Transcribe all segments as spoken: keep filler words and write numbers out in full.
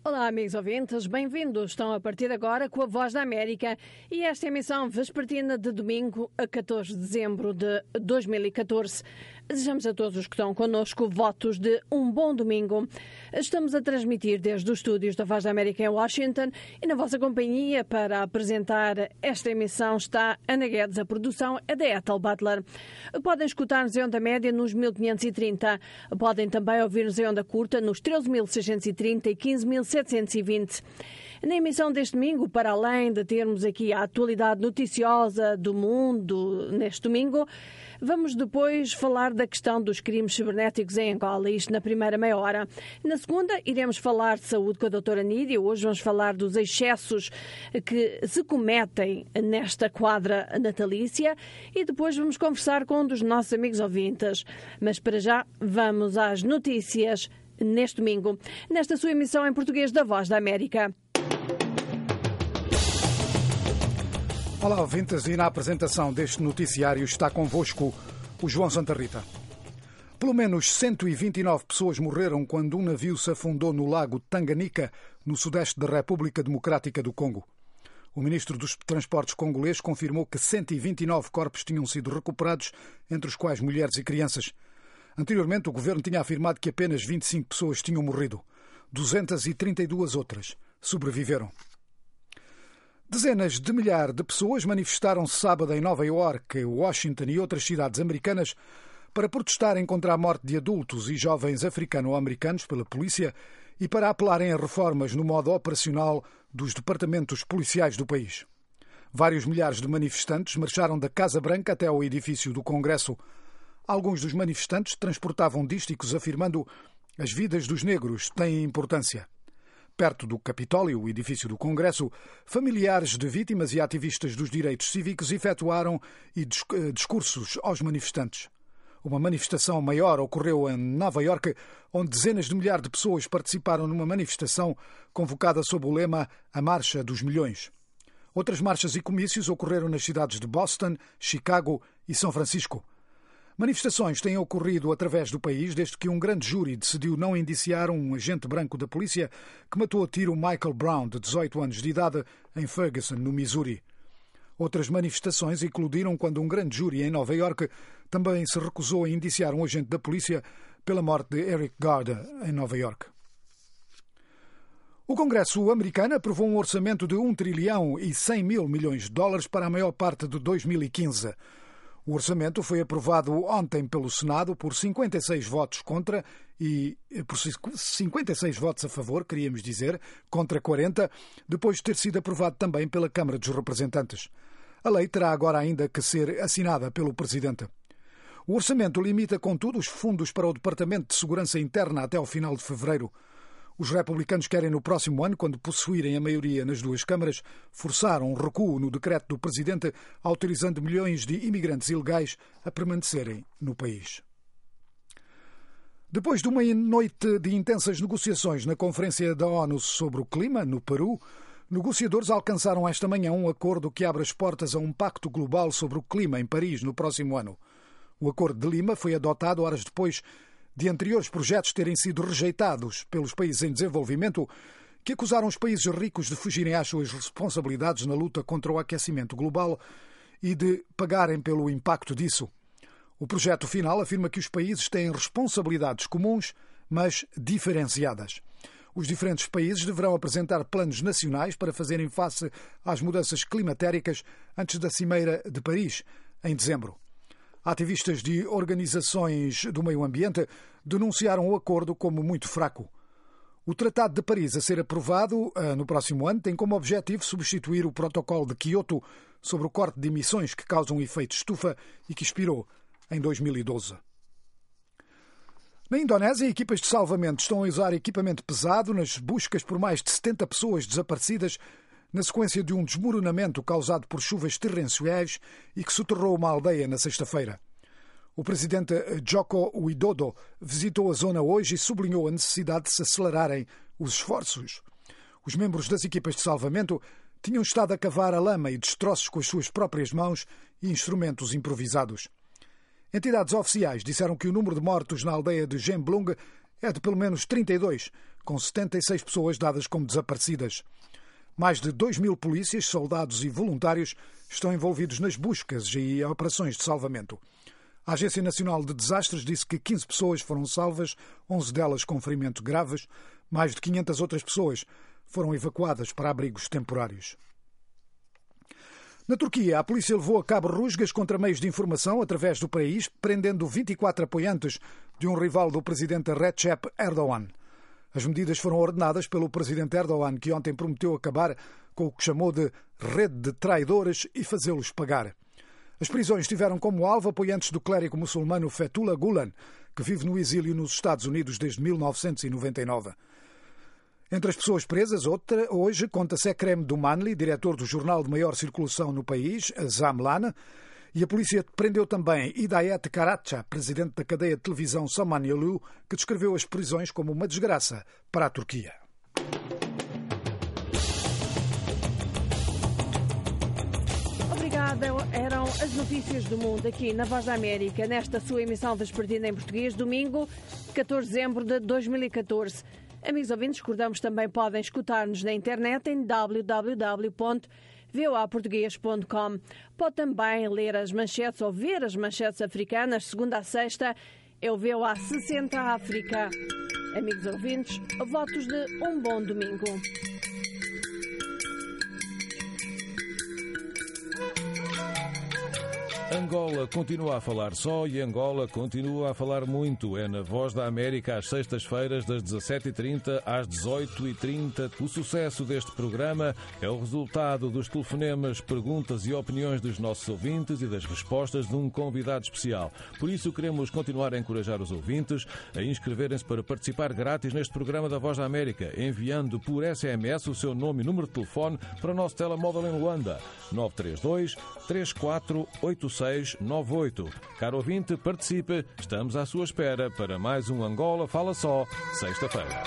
Olá, amigos ouvintes, bem-vindos. Estão a partir de agora com a Voz da América e esta emissão vespertina de domingo, a catorze de dezembro de dois mil e catorze. Desejamos a todos os que estão connosco votos de um bom domingo. Estamos a transmitir desde os estúdios da Voz da América em Washington e na vossa companhia para apresentar esta emissão está Ana Guedes. A produção é da Ethel Butler. Podem escutar-nos em onda média nos mil quinhentos e trinta. Podem também ouvir-nos em onda curta nos treze mil seiscentos e trinta e quinze mil setecentos e vinte. Na emissão deste domingo, para além de termos aqui a atualidade noticiosa do mundo neste domingo, vamos depois falar da questão dos crimes cibernéticos em Angola, isto na primeira meia hora. Na segunda, iremos falar de saúde com a doutora Nídia. Hoje vamos falar dos excessos que se cometem nesta quadra natalícia e depois vamos conversar com um dos nossos amigos ouvintes. Mas para já, vamos às notícias neste domingo, nesta sua emissão em português da Voz da América. Olá, ouvintes, e na apresentação deste noticiário está convosco o João Santa Rita. Pelo menos cento e vinte e nove pessoas morreram quando um navio se afundou no lago Tanganyika, no sudeste da República Democrática do Congo. O ministro dos Transportes congolês confirmou que cento e vinte e nove corpos tinham sido recuperados, entre os quais mulheres e crianças. Anteriormente, o governo tinha afirmado que apenas vinte e cinco pessoas tinham morrido. duzentas e trinta e duas outras sobreviveram. Dezenas de milhares de pessoas manifestaram-se sábado em Nova Iorque, Washington e outras cidades americanas para protestarem contra a morte de adultos e jovens africano-americanos pela polícia e para apelarem a reformas no modo operacional dos departamentos policiais do país. Vários milhares de manifestantes marcharam da Casa Branca até ao edifício do Congresso. Alguns dos manifestantes transportavam dísticos afirmando as vidas dos negros têm importância. Perto do Capitólio, o edifício do Congresso, familiares de vítimas e ativistas dos direitos cívicos efetuaram discursos aos manifestantes. Uma manifestação maior ocorreu em Nova Iorque, onde dezenas de milhares de pessoas participaram numa manifestação convocada sob o lema A Marcha dos Milhões. Outras marchas e comícios ocorreram nas cidades de Boston, Chicago e São Francisco. Manifestações têm ocorrido através do país desde que um grande júri decidiu não indiciar um agente branco da polícia que matou a tiro Michael Brown, de dezoito anos de idade, em Ferguson, no Missouri. Outras manifestações eclodiram quando um grande júri em Nova Iorque também se recusou a indiciar um agente da polícia pela morte de Eric Garda, em Nova Iorque. O Congresso americano aprovou um orçamento de um trilhão e cem mil milhões de dólares para a maior parte de dois mil e quinze. O orçamento foi aprovado ontem pelo Senado por cinquenta e seis votos contra e por cinquenta e seis votos a favor, queríamos dizer, contra quarenta, depois de ter sido aprovado também pela Câmara dos Representantes. A lei terá agora ainda que ser assinada pelo Presidente. O orçamento limita, contudo, os fundos para o Departamento de Segurança Interna até ao final de fevereiro. Os republicanos querem, no próximo ano, quando possuírem a maioria nas duas câmaras, forçar um recuo no decreto do Presidente, autorizando milhões de imigrantes ilegais a permanecerem no país. Depois de uma noite de intensas negociações na Conferência da ONU sobre o Clima, no Peru, negociadores alcançaram esta manhã um acordo que abre as portas a um pacto global sobre o clima em Paris no próximo ano. O Acordo de Lima foi adotado horas depois de anteriores projetos terem sido rejeitados pelos países em desenvolvimento, que acusaram os países ricos de fugirem às suas responsabilidades na luta contra o aquecimento global e de pagarem pelo impacto disso. O projeto final afirma que os países têm responsabilidades comuns, mas diferenciadas. Os diferentes países deverão apresentar planos nacionais para fazerem face às mudanças climatéricas antes da Cimeira de Paris, em dezembro. Ativistas de organizações do meio ambiente denunciaram o acordo como muito fraco. O Tratado de Paris, a ser aprovado no próximo ano, tem como objetivo substituir o Protocolo de Quioto sobre o corte de emissões que causam efeito estufa e que expirou em dois mil e doze. Na Indonésia, equipas de salvamento estão a usar equipamento pesado nas buscas por mais de setenta pessoas desaparecidas na sequência de um desmoronamento causado por chuvas torrenciais e que soterrou uma aldeia na sexta-feira. O presidente Joko Widodo visitou a zona hoje e sublinhou a necessidade de se acelerarem os esforços. Os membros das equipas de salvamento tinham estado a cavar a lama e destroços com as suas próprias mãos e instrumentos improvisados. Entidades oficiais disseram que o número de mortos na aldeia de Gemblung é de pelo menos trinta e dois, com setenta e seis pessoas dadas como desaparecidas. Mais de dois mil polícias, soldados e voluntários estão envolvidos nas buscas e operações de salvamento. A Agência Nacional de Desastres disse que quinze pessoas foram salvas, onze delas com ferimentos graves. Mais de quinhentas outras pessoas foram evacuadas para abrigos temporários. Na Turquia, a polícia levou a cabo rusgas contra meios de informação através do país, prendendo vinte e quatro apoiantes de um rival do presidente Recep Erdogan. As medidas foram ordenadas pelo presidente Erdogan, que ontem prometeu acabar com o que chamou de rede de traidores e fazê-los pagar. As prisões tiveram como alvo apoiantes do clérigo muçulmano Fethullah Gulen, que vive no exílio nos Estados Unidos desde mil novecentos e noventa e nove. Entre as pessoas presas, outra, hoje, conta-se Ekrem Dumanli, diretor do jornal de maior circulação no país, Zamlan, e a polícia prendeu também Hidayet Karaca, presidente da cadeia de televisão Samanyolu, que descreveu as prisões como uma desgraça para a Turquia. Obrigada. Eram as notícias do mundo aqui na Voz da América, nesta sua emissão vespertina em português, domingo, catorze de dezembro de dois mil e catorze. Amigos ouvintes, recordamos também podem escutar-nos na internet em w w w ponto voa português ponto com. Pode também ler as manchetes ou ver as manchetes africanas, segunda a sexta, é o V O A sessenta África. Amigos ouvintes, votos de um bom domingo. Angola continua a falar só e Angola continua a falar muito. É na Voz da América às sextas-feiras das dezassete e trinta às dezoito e trinta. O sucesso deste programa é o resultado dos telefonemas, perguntas e opiniões dos nossos ouvintes e das respostas de um convidado especial. Por isso queremos continuar a encorajar os ouvintes a inscreverem-se para participar grátis neste programa da Voz da América, enviando por S M S o seu nome e número de telefone para o nosso telemóvel em Luanda, nove três dois, três quatro oito seis nove oito. Caro ouvinte, participe. Estamos à sua espera para mais um Angola Fala Só, sexta-feira.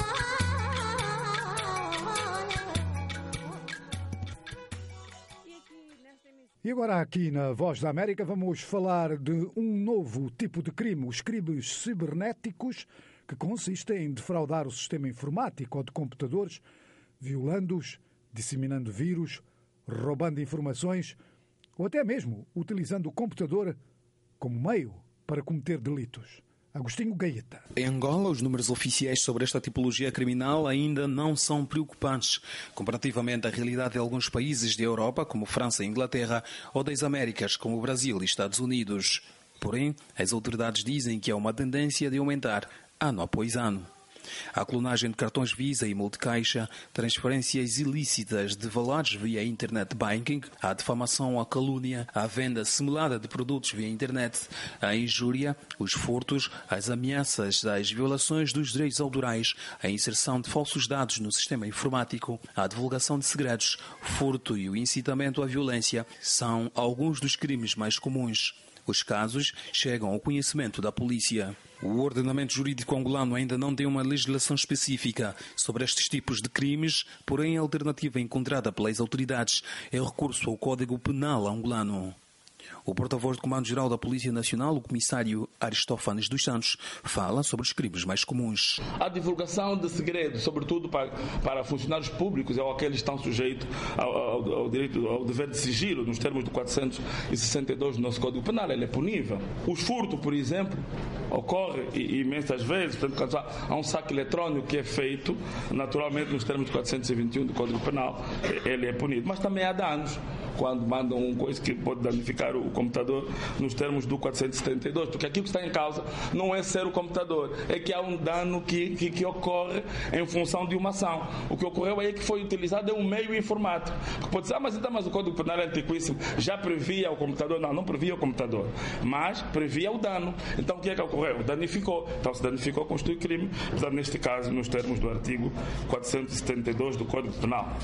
E agora aqui na Voz da América vamos falar de um novo tipo de crime, os crimes cibernéticos, que consistem em defraudar o sistema informático ou de computadores, violando-os, disseminando vírus, roubando informações ou até mesmo utilizando o computador como meio para cometer delitos. Agostinho Gaeta. Em Angola, os números oficiais sobre esta tipologia criminal ainda não são preocupantes, comparativamente à realidade de alguns países da Europa, como França e Inglaterra, ou das Américas, como Brasil e Estados Unidos. Porém, as autoridades dizem que há uma tendência de aumentar ano após ano. A clonagem de cartões Visa e multicaixa, transferências ilícitas de valores via Internet Banking, a difamação, a calúnia, a venda simulada de produtos via Internet, a injúria, os furtos, as ameaças, as violações dos direitos autorais, a inserção de falsos dados no sistema informático, a divulgação de segredos, furto e o incitamento à violência são alguns dos crimes mais comuns. Os casos chegam ao conhecimento da polícia. O ordenamento jurídico angolano ainda não tem uma legislação específica sobre estes tipos de crimes, porém a alternativa encontrada pelas autoridades é o recurso ao Código Penal angolano. O porta-voz do Comando-Geral da Polícia Nacional, o comissário Aristófanes dos Santos, fala sobre os crimes mais comuns. A divulgação de segredos, sobretudo para, para funcionários públicos ou aqueles que estão sujeitos ao, ao, ao, direito, ao dever de sigilo, nos termos do quatrocentos e sessenta e dois do nosso Código Penal, ele é punível. Os furtos, por exemplo, ocorrem imensas vezes, portanto, há um saque eletrônico que é feito, naturalmente, nos termos do quatrocentos e vinte e um do Código Penal, ele é punido. Mas também há danos, quando mandam uma coisa que pode danificar o computador nos termos do quatrocentos e setenta e dois, porque aquilo que está em causa não é ser o computador, é que há um dano que, que, que ocorre em função de uma ação. O que ocorreu é que foi utilizado é um meio informático, que pode dizer, ah, mas então mas o Código Penal é antiquíssimo, já previa o computador. Não, não previa o computador, mas previa o dano. Então o que é que ocorreu? Danificou. Então se danificou, constitui crime, portanto, neste caso, nos termos do artigo quatrocentos e setenta e dois do Código Penal.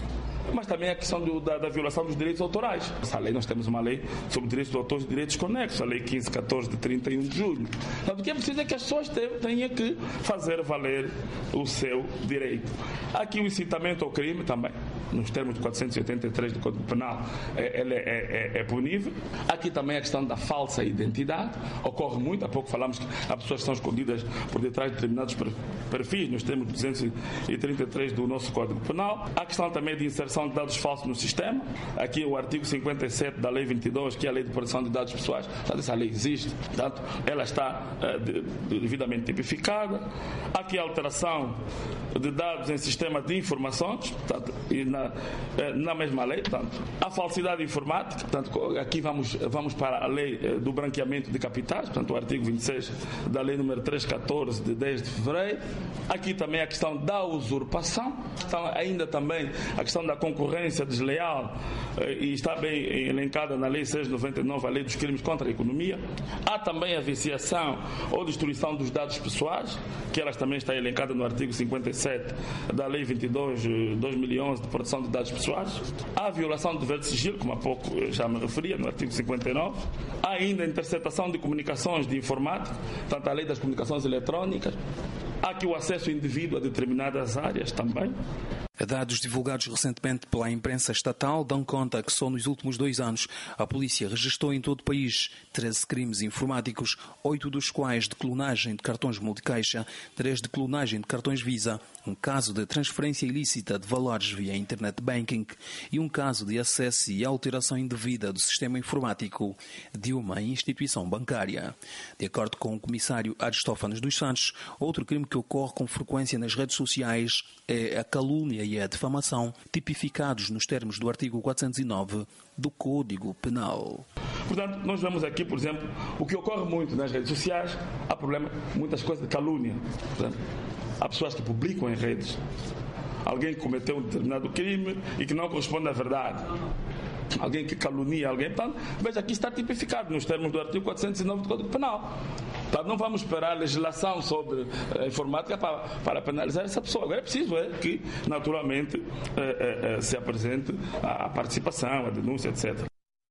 mas também a questão do, da, da violação dos direitos autorais. Essa lei, nós temos uma lei sobre direitos de autores e direitos conexos, a lei quinze catorze de trinta e um de julho. Então, o que é preciso é que as pessoas tenham que fazer valer o seu direito. Aqui o incitamento ao crime também, nos termos de quatrocentos e oitenta e três do Código Penal, é, ele é, é, é punível. Aqui também a questão da falsa identidade ocorre muito. Há pouco falamos que as pessoas estão escondidas por detrás de determinados perfis, nos termos de duzentos e trinta e três do nosso Código Penal. Há a questão também de inserção de dados falsos no sistema. Aqui o artigo cinquenta e sete da Lei vinte e dois, que é a Lei de Proteção de Dados Pessoais. Portanto, essa lei existe, portanto, ela está uh, de, de, devidamente tipificada. Há aqui a alteração de dados em sistema de informações, portanto, e na, na mesma lei, portanto, a falsidade informática, portanto, aqui vamos, vamos para a lei do branqueamento de capitais, portanto, o artigo vinte e seis da lei número trezentos e catorze de dez de fevereiro. Aqui também a questão da usurpação, então, ainda também a questão da concorrência desleal, e está bem elencada na lei seiscentos e noventa e nove, a lei dos crimes contra a economia. Há também a viciação ou destruição dos dados pessoais, que elas também está elencada no artigo cinquenta e sete da lei vinte e dois de dois mil e onze de proteção de dados pessoais. Há a violação do dever de sigilo, como há pouco já me referia, no artigo cinquenta e nove. Há ainda a interceptação de comunicações de informática, tanto a lei das comunicações eletrónicas. Há aqui o acesso indevido a determinadas áreas também. Dados divulgados recentemente pela imprensa estatal dão conta que só nos últimos dois anos a polícia registrou em todo o país treze crimes informáticos, oito dos quais de clonagem de cartões multicaixa, três de clonagem de cartões Visa, um caso de transferência ilícita de valores via Internet Banking e um caso de acesso e alteração indevida do sistema informático de uma instituição bancária. De acordo com o comissário Aristófanes dos Santos, outro crime que ocorre com frequência nas redes sociais é a calúnia e a difamação, tipificados nos termos do artigo quatrocentos e nove do Código Penal. Portanto, nós vemos aqui, por exemplo, o que ocorre muito nas redes sociais. Há problema, muitas coisas de calúnia. Portanto, há pessoas que publicam em redes alguém que cometeu um determinado crime e que não corresponde à verdade. Alguém que calunia alguém. Portanto, veja, aqui está tipificado nos termos do artigo quatrocentos e nove do Código Penal. Portanto, não vamos esperar a legislação sobre a informática para, para penalizar essa pessoa. Agora é preciso é, que, naturalmente, é, é, se apresente a participação, a denúncia, etcétera.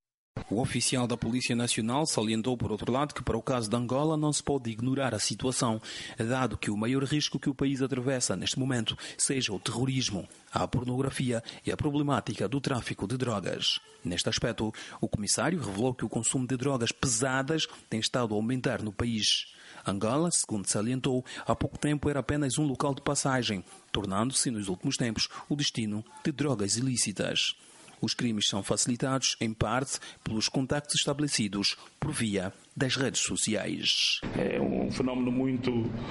O oficial da Polícia Nacional salientou, por outro lado, que para o caso de Angola não se pode ignorar a situação, dado que o maior risco que o país atravessa neste momento seja o terrorismo, a pornografia e a problemática do tráfico de drogas. Neste aspecto, o comissário revelou que o consumo de drogas pesadas tem estado a aumentar no país. Angola, segundo salientou, há pouco tempo era apenas um local de passagem, tornando-se, nos últimos tempos, o destino de drogas ilícitas. Os crimes são facilitados, em parte, pelos contactos estabelecidos por via das redes sociais. É um fenómeno muito,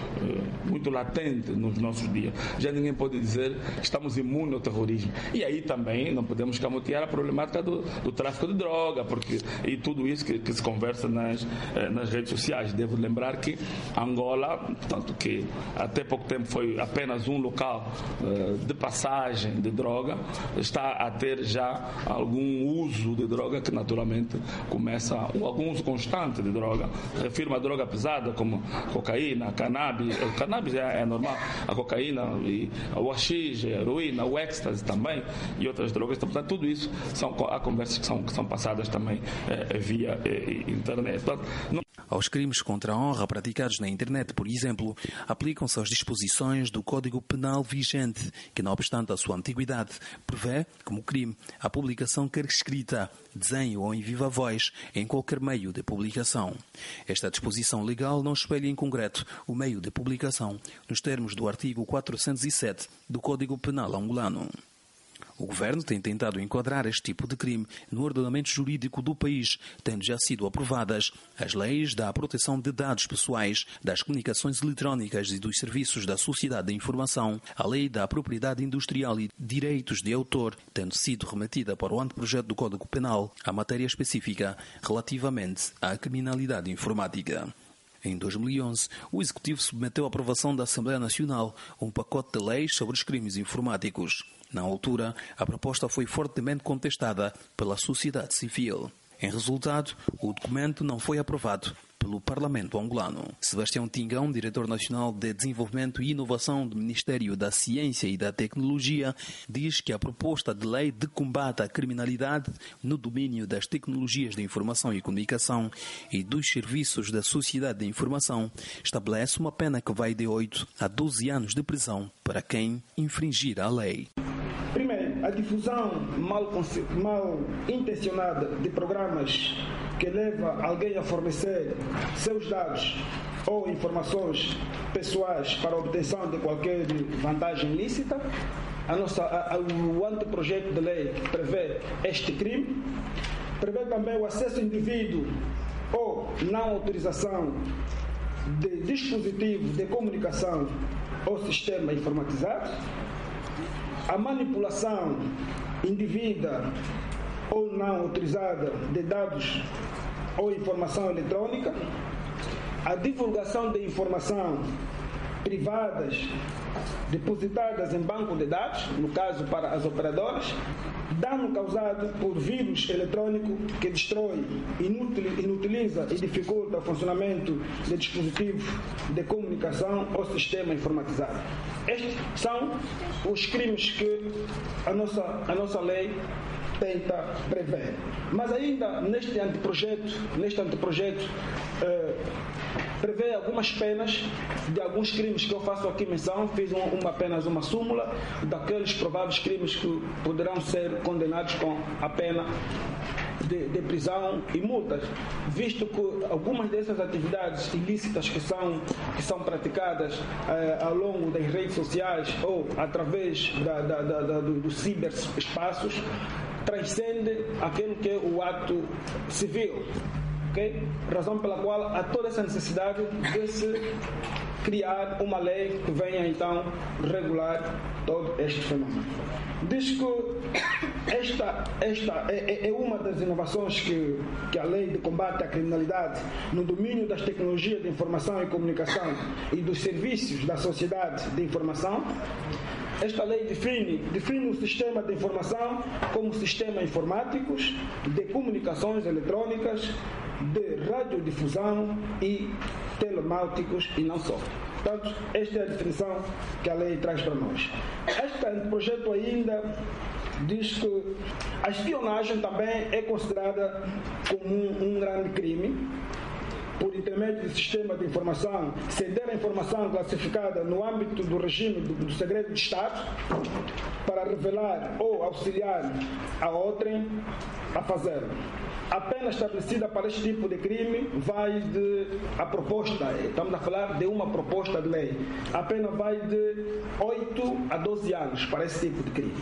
muito latente nos nossos dias. Já ninguém pode dizer que estamos imunes ao terrorismo. E aí também não podemos camotear a problemática do, do tráfico de droga, porque, e tudo isso que, que se conversa nas, nas redes sociais. Devo lembrar que Angola, tanto que até pouco tempo foi apenas um local de passagem de droga, está a ter já algum uso de droga que naturalmente começa, algum uso constante de droga. Refiro a droga pesada como cocaína, cannabis. O cannabis é, é normal, a cocaína, e o haxixe, a heroína, o êxtase também e outras drogas. Então, portanto, tudo isso são há conversas que são, que são passadas também é, via é, internet. Portanto, não... Aos crimes contra a honra praticados na internet, por exemplo, aplicam-se as disposições do Código Penal vigente, que, não obstante a sua antiguidade, prevê, como crime, a publicação quer escrita, desenho ou em viva voz, em qualquer meio de publicação. Esta disposição legal não espelha em concreto o meio de publicação, nos termos do artigo quatrocentos e sete do Código Penal angolano. O governo tem tentado enquadrar este tipo de crime no ordenamento jurídico do país, tendo já sido aprovadas as leis da proteção de dados pessoais, das comunicações eletrónicas e dos serviços da sociedade de informação, a lei da propriedade industrial e direitos de autor, tendo sido remetida para o anteprojeto do Código Penal a matéria específica relativamente à criminalidade informática. Em dois mil e onze, o Executivo submeteu à aprovação da Assembleia Nacional um pacote de leis sobre os crimes informáticos. Na altura, a proposta foi fortemente contestada pela sociedade civil. Em resultado, o documento não foi aprovado pelo Parlamento angolano. Sebastião Tingão, diretor nacional de Desenvolvimento e Inovação do Ministério da Ciência e da Tecnologia, diz que a proposta de lei de combate à criminalidade no domínio das tecnologias de informação e comunicação e dos serviços da sociedade de informação estabelece uma pena que vai de oito a doze anos de prisão para quem infringir a lei. Primeiro, a difusão mal, mal intencionada de programas que leva alguém a fornecer seus dados ou informações pessoais para a obtenção de qualquer vantagem lícita. A nossa, a, a, o anteprojeto de lei prevê este crime, prevê também o acesso indivíduo ou não autorização de dispositivo de comunicação ou sistema informatizado, a manipulação indevida ou não autorizada de dados ou informação eletrônica, a divulgação de informação privadas depositadas em banco de dados, no caso para as operadoras, dano causado por vírus eletrônico que destrói, inutiliza e dificulta o funcionamento de dispositivos de comunicação ou sistema informatizado. Estes são os crimes que a nossa, a nossa lei tenta prever. Mas ainda neste anteprojeto, neste anteprojeto eh, prevê algumas penas de alguns crimes que eu faço aqui menção. Fiz um, uma, apenas uma súmula daqueles prováveis crimes que poderão ser condenados com a pena de, de prisão e multas, visto que algumas dessas atividades ilícitas que são, que são praticadas eh, ao longo das redes sociais ou através da, da, da, da, do, dos ciberespaços transcende aquilo que é o ato civil. Okay? Razão pela qual há toda essa necessidade de se criar uma lei que venha então regular todo este fenômeno. Diz que esta, esta é, é uma das inovações que, que a lei de combate à criminalidade no domínio das tecnologias de informação e comunicação e dos serviços da sociedade de informação. Esta lei define, define o sistema de informação como sistemas informáticos, de comunicações eletrônicas, de radiodifusão e telemáticos e não só. Portanto, esta é a definição que a lei traz para nós. Este projeto ainda diz que a espionagem também é considerada como um, um grande crime, por intermédio do sistema de informação, ceder a informação classificada no âmbito do regime do, do segredo de Estado para revelar ou auxiliar a outrem a fazê-lo. A pena estabelecida para este tipo de crime vai de... A proposta, estamos a falar de uma proposta de lei. A pena vai de oito a doze anos para esse tipo de crime.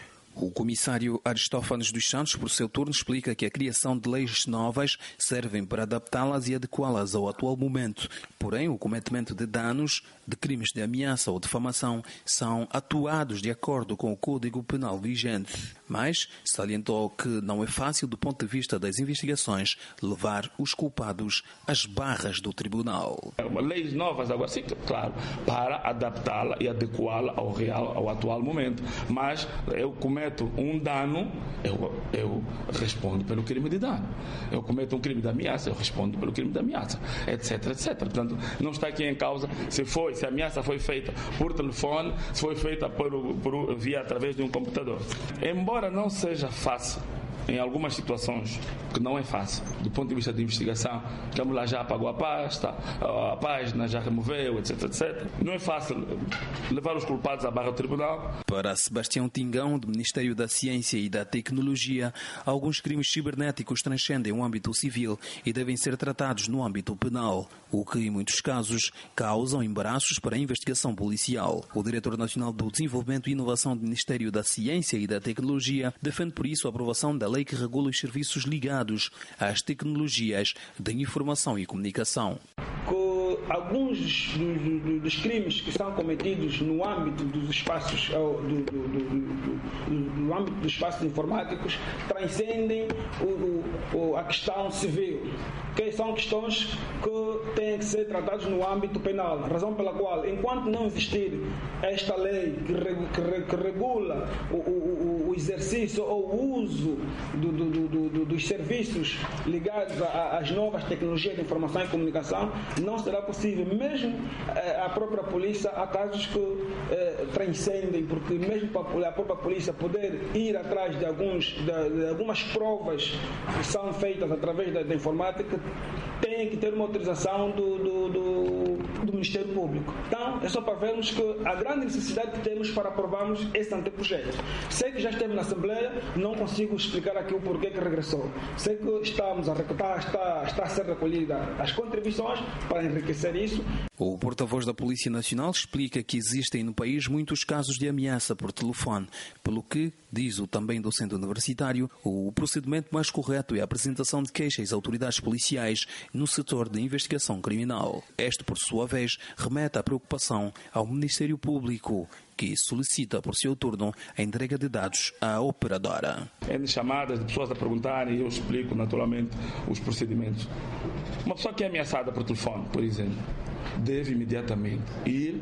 O comissário Aristófanes dos Santos, por seu turno, explica que a criação de leis novas servem para adaptá-las e adequá-las ao atual momento. Porém, o cometimento de danos, de crimes de ameaça ou difamação são atuados de acordo com o Código Penal vigente. Mas salientou que não é fácil, do ponto de vista das investigações, levar os culpados às barras do tribunal. Leis novas, agora sim, claro, para adaptá-la e adequá-la ao real, ao atual momento. Mas eu cometo um dano, eu, eu respondo pelo crime de dano. Eu cometo um crime de ameaça, eu respondo pelo crime de ameaça, etc, etcétera. Portanto, não está aqui em causa se foi, se a ameaça foi feita por telefone, se foi feita por, por, via através de um computador. Embora não seja fácil, em algumas situações que não é fácil, do ponto de vista de investigação, estamos lá, já apagou a pasta, a página já removeu, etc, etcétera. Não é fácil levar os culpados à barra do tribunal. Para Sebastião Tingão, do Ministério da Ciência e da Tecnologia, alguns crimes cibernéticos transcendem o âmbito civil e devem ser tratados no âmbito penal, o que, em muitos casos, causam embaraços para a investigação policial. O diretor nacional do Desenvolvimento e Inovação do Ministério da Ciência e da Tecnologia defende, por isso, a aprovação da lei que regula os serviços ligados às tecnologias de informação e comunicação. Que alguns dos, dos, dos crimes que são cometidos no âmbito dos espaços, do, do, do, do, do âmbito dos espaços informáticos, transcendem o, o, a questão civil, que são questões que têm que ser tratadas no âmbito penal, razão pela qual, enquanto não existir esta lei que, que, que regula o, o, o exercício ou o uso do, do, do, do, dos serviços ligados às novas tecnologias de informação e comunicação, não será possível, mesmo eh, a própria polícia, há casos que eh, transcendem, porque mesmo para a própria polícia poder ir atrás de, alguns, de, de algumas provas que são feitas através da, da informática, tem que ter uma autorização do, do, do, do Ministério Público. Então, é só para vermos que a grande necessidade que temos para aprovarmos esse anteprojeto. Sei que já esteve na Assembleia, não consigo explicar aqui o porquê que regressou. Sei que estamos a recortar, está, está a ser recolhida as contribuições para enriquecer isso. O porta-voz da Polícia Nacional explica que existem no país muitos casos de ameaça por telefone, pelo que, diz o também docente universitário, o procedimento mais correto é a apresentação de queixas às autoridades policiais no setor de investigação criminal. Este, por sua vez, remete a preocupação ao Ministério Público, que solicita por seu turno a entrega de dados à operadora. É chamadas de pessoas a perguntarem e eu explico naturalmente os procedimentos. Uma pessoa que é ameaçada por telefone, por exemplo, deve imediatamente ir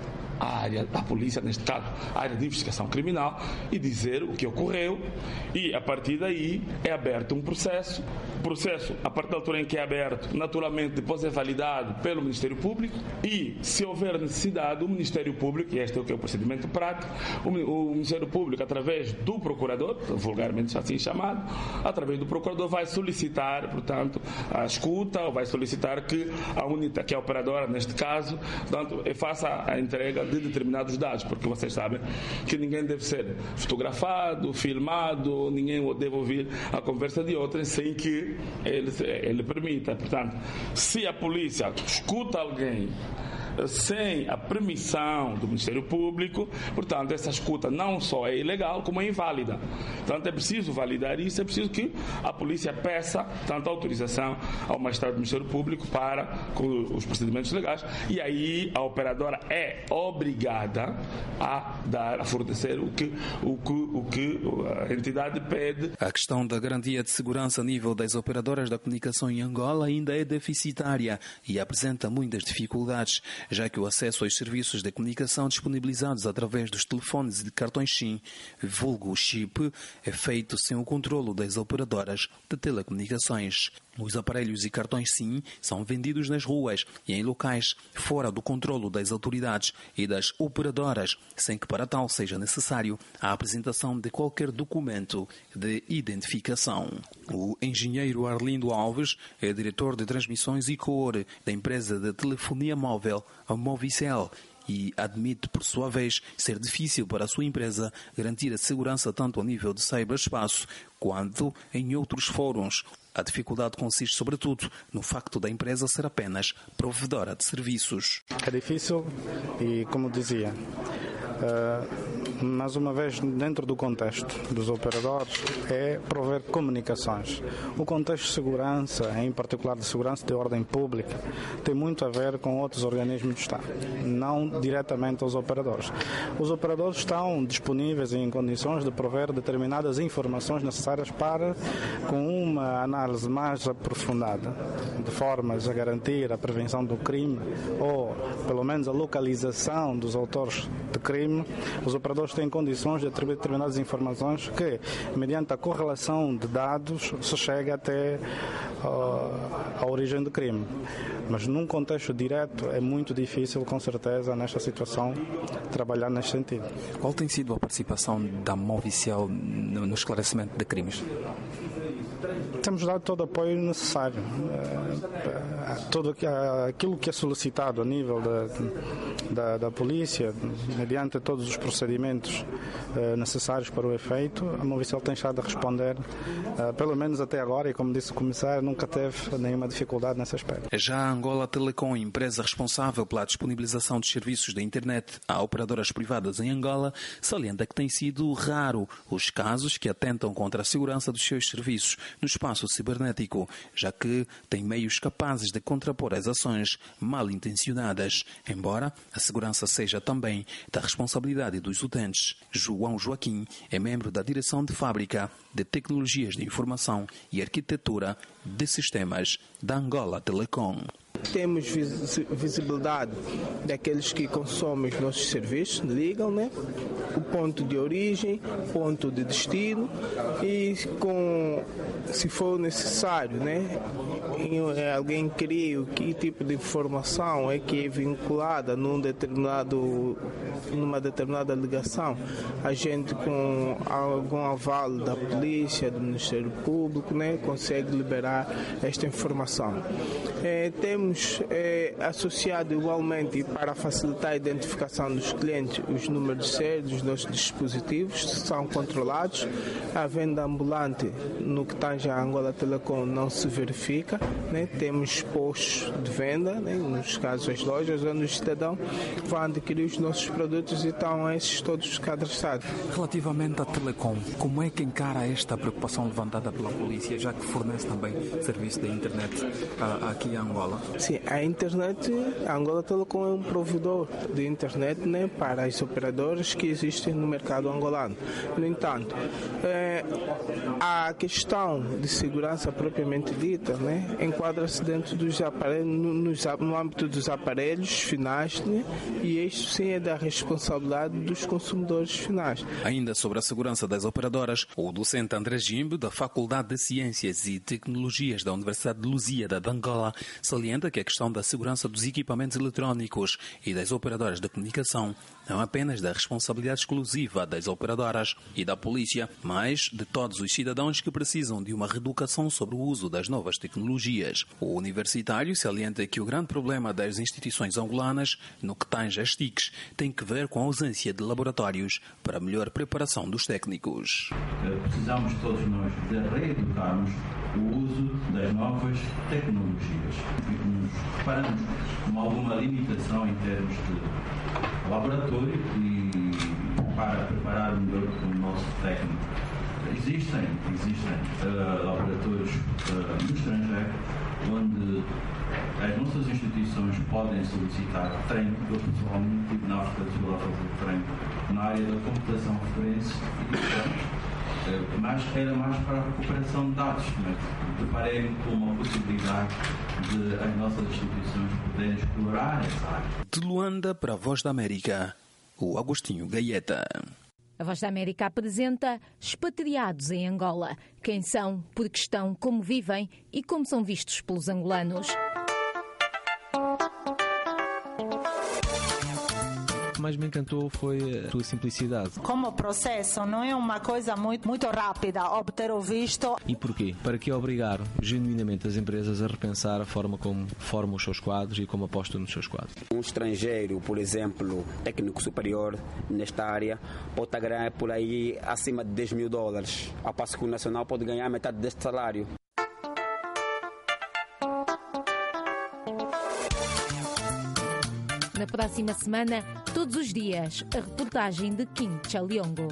à área da polícia, neste caso, a área de investigação criminal, e dizer o que ocorreu, e a partir daí é aberto um processo. O processo, a partir da altura em que é aberto, naturalmente depois é validado pelo Ministério Público e, se houver necessidade, o Ministério Público, e este é o que é o procedimento prático, o Ministério Público, através do procurador, vulgarmente assim chamado, através do procurador vai solicitar, portanto, a escuta, ou vai solicitar que a UNITA, que é a operadora neste caso, portanto, faça a entrega de determinados dados, porque vocês sabem que ninguém deve ser fotografado, filmado, ninguém deve ouvir a conversa de outrem sem que ele, ele permita. Portanto, se a polícia escuta alguém sem a permissão do Ministério Público, portanto, essa escuta não só é ilegal, como é inválida. Portanto, é preciso validar isso, é preciso que a polícia peça tanto autorização ao magistrado do Ministério Público para os procedimentos legais, e aí a operadora é obrigada a dar, a fornecer o que, o que, o que a entidade pede. A questão da garantia de segurança a nível das operadoras da comunicação em Angola ainda é deficitária e apresenta muitas dificuldades, já que o acesso aos serviços de comunicação disponibilizados através dos telefones e de cartões SIM, vulgo chip, é feito sem o controlo das operadoras de telecomunicações. Os aparelhos e cartões SIM são vendidos nas ruas e em locais fora do controlo das autoridades e das operadoras, sem que para tal seja necessário a apresentação de qualquer documento de identificação. O engenheiro Arlindo Alves é diretor de transmissões e core da empresa de telefonia móvel, a Movicel, e admite, por sua vez, ser difícil para a sua empresa garantir a segurança tanto a nível de ciberespaço quanto em outros fóruns. A dificuldade consiste, sobretudo, no facto da empresa ser apenas provedora de serviços. É difícil e, como dizia, uh, mais uma vez, dentro do contexto dos operadores, é prover comunicações. O contexto de segurança, em particular de segurança de ordem pública, tem muito a ver com outros organismos do Estado, não diretamente aos operadores. Os operadores estão disponíveis e em condições de prover determinadas informações necessárias para, com uma análise mais aprofundada, de formas a garantir a prevenção do crime ou, pelo menos, a localização dos autores de crime, os operadores têm condições de atribuir determinadas informações que, mediante a correlação de dados, se chega até uh, a origem do crime. Mas num contexto direto é muito difícil, com certeza, nesta situação, trabalhar neste sentido. Qual tem sido a participação da Movicel no, no esclarecimento de crimes? Temos dado todo o apoio necessário. Todo aquilo que é solicitado a nível da, da, da polícia, mediante todos os procedimentos necessários para o efeito, a Movicel tem estado a responder, pelo menos até agora, e como disse o comissário, nunca teve nenhuma dificuldade nesse aspecto. Já a Angola Telecom, empresa responsável pela disponibilização de serviços da internet a operadoras privadas em Angola, salienta que tem sido raro os casos que atentam contra a segurança dos seus serviços no espaço espaço cibernético, já que tem meios capazes de contrapor as ações mal intencionadas, embora a segurança seja também da responsabilidade dos utentes. João Joaquim é membro da direção de fábrica de tecnologias de informação e arquitetura de sistemas da Angola Telecom. Temos visibilidade daqueles que consomem os nossos serviços, ligam, né? O ponto de origem, ponto de destino e, com, se for necessário, né? Alguém cria que tipo de informação é que é vinculada num determinado, numa determinada ligação, a gente com algum aval da polícia, do Ministério Público, né? Consegue liberar esta informação. É, temos É, associado igualmente para facilitar a identificação dos clientes os números de série dos nossos dispositivos são controlados. A venda ambulante no que tange a Angola Telecom não se verifica, né? Temos postos de venda, né? Nos casos as lojas onde os cidadãos vão adquirir os nossos produtos e estão esses todos cadastrados. Relativamente à Telecom, como é que encara esta preocupação levantada pela polícia, já que fornece também serviço da internet aqui em Angola? Sim, a internet, a Angola Telecom é um provedor de internet, né, para as operadoras que existem no mercado angolano. No entanto, é, a questão de segurança propriamente dita, né, enquadra-se dentro dos aparelhos, no, no âmbito dos aparelhos finais, né, e isso sim é da responsabilidade dos consumidores finais. Ainda sobre a segurança das operadoras, o docente André Jimbo, da Faculdade de Ciências e Tecnologias da Universidade de Lusíada de Angola, salienta que a questão da segurança dos equipamentos eletrónicos e das operadoras de comunicação não apenas da responsabilidade exclusiva das operadoras e da polícia, mas de todos os cidadãos que precisam de uma reeducação sobre o uso das novas tecnologias. O universitário salienta que o grande problema das instituições angolanas, no que tange às T I Cs, tem que ver com a ausência de laboratórios para a melhor preparação dos técnicos. Precisamos todos nós de reeducarmos o uso das novas tecnologias. Nos reparamos com alguma limitação em termos de laboratório e para preparar melhor o nosso técnico. Existem, existem uh, laboratórios uh, no estrangeiro onde as nossas instituições podem solicitar treino. Eu pessoalmente estive na África do Sul a fazer treino na área da computação referência e sistemas. Mas era mais para a recuperação de dados, mas deparei-me com uma possibilidade de as nossas instituições poderem explorar essa área. De Luanda para a Voz da América, o Agostinho Gaeta. A Voz da América apresenta expatriados em Angola. Quem são, por que estão, como vivem e como são vistos pelos angolanos. O que mais me encantou foi a sua simplicidade. Como o processo não é uma coisa muito, muito rápida, obter o visto. E porquê? Para que obrigar genuinamente as empresas a repensar a forma como formam os seus quadros e como apostam nos seus quadros. Um estrangeiro, por exemplo, técnico superior nesta área, pode estar ganhando por aí acima de dez mil dólares. Ao passo que o nacional pode ganhar metade deste salário. Na próxima semana, todos os dias, a reportagem de Kim Chaliongo.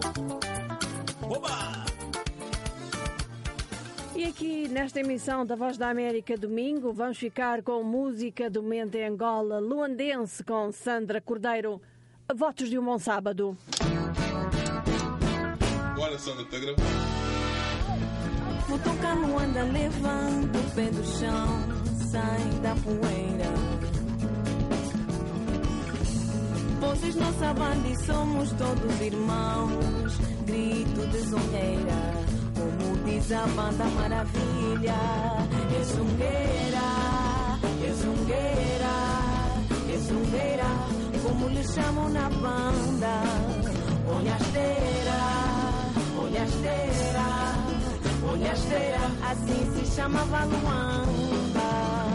E aqui, nesta emissão da Voz da América domingo, vamos ficar com música do momento em Angola, luandense, com Sandra Cordeiro. Votos de um bom sábado. Olha, Sandra, está gravando. Vou tocar Luanda, levando o pé do chão, sai da poeira. Vocês nossa banda e somos todos irmãos. Grito de zongueira, como diz a banda maravilha. É zungueira, é zungueira, é zungueira, como lhe chamam na banda. Olhasteira, olhasteira, olhasteira, assim se chamava Luanda.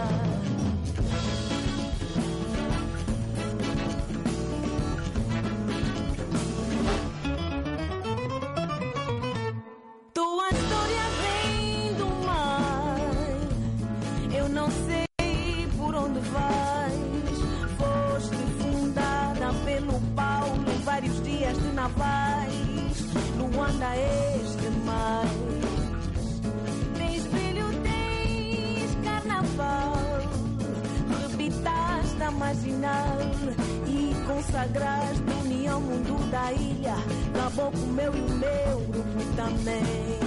Vários dias de navais, Luanda és demais. Tens consagraste união, mundo da ilha. Acabou com o meu e o meu grupo também.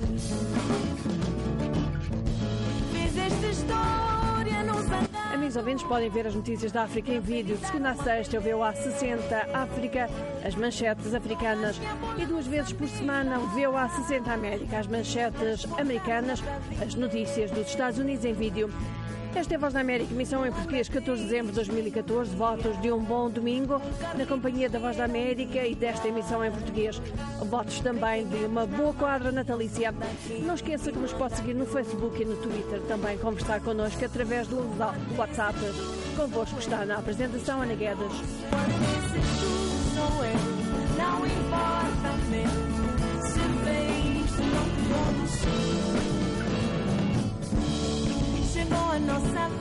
Fizeste história nos andares. Amigos ouvintes, podem ver as notícias da África em vídeo de segunda a sexta, o V O A sessenta África, as manchetes africanas, e duas vezes por semana o V O A sessenta América, as manchetes americanas, as notícias dos Estados Unidos em vídeo. Esta é a Voz da América, emissão em português, catorze de dezembro de dois mil e catorze. Votos de um bom domingo na companhia da Voz da América e desta emissão em português. Votos também de uma boa quadra natalícia. Não esqueça que nos pode seguir no Facebook e no Twitter. Também conversar connosco através do WhatsApp. Convosco está na apresentação Ana Guedes. Não importa mesmo se vês, não te chegou a nossa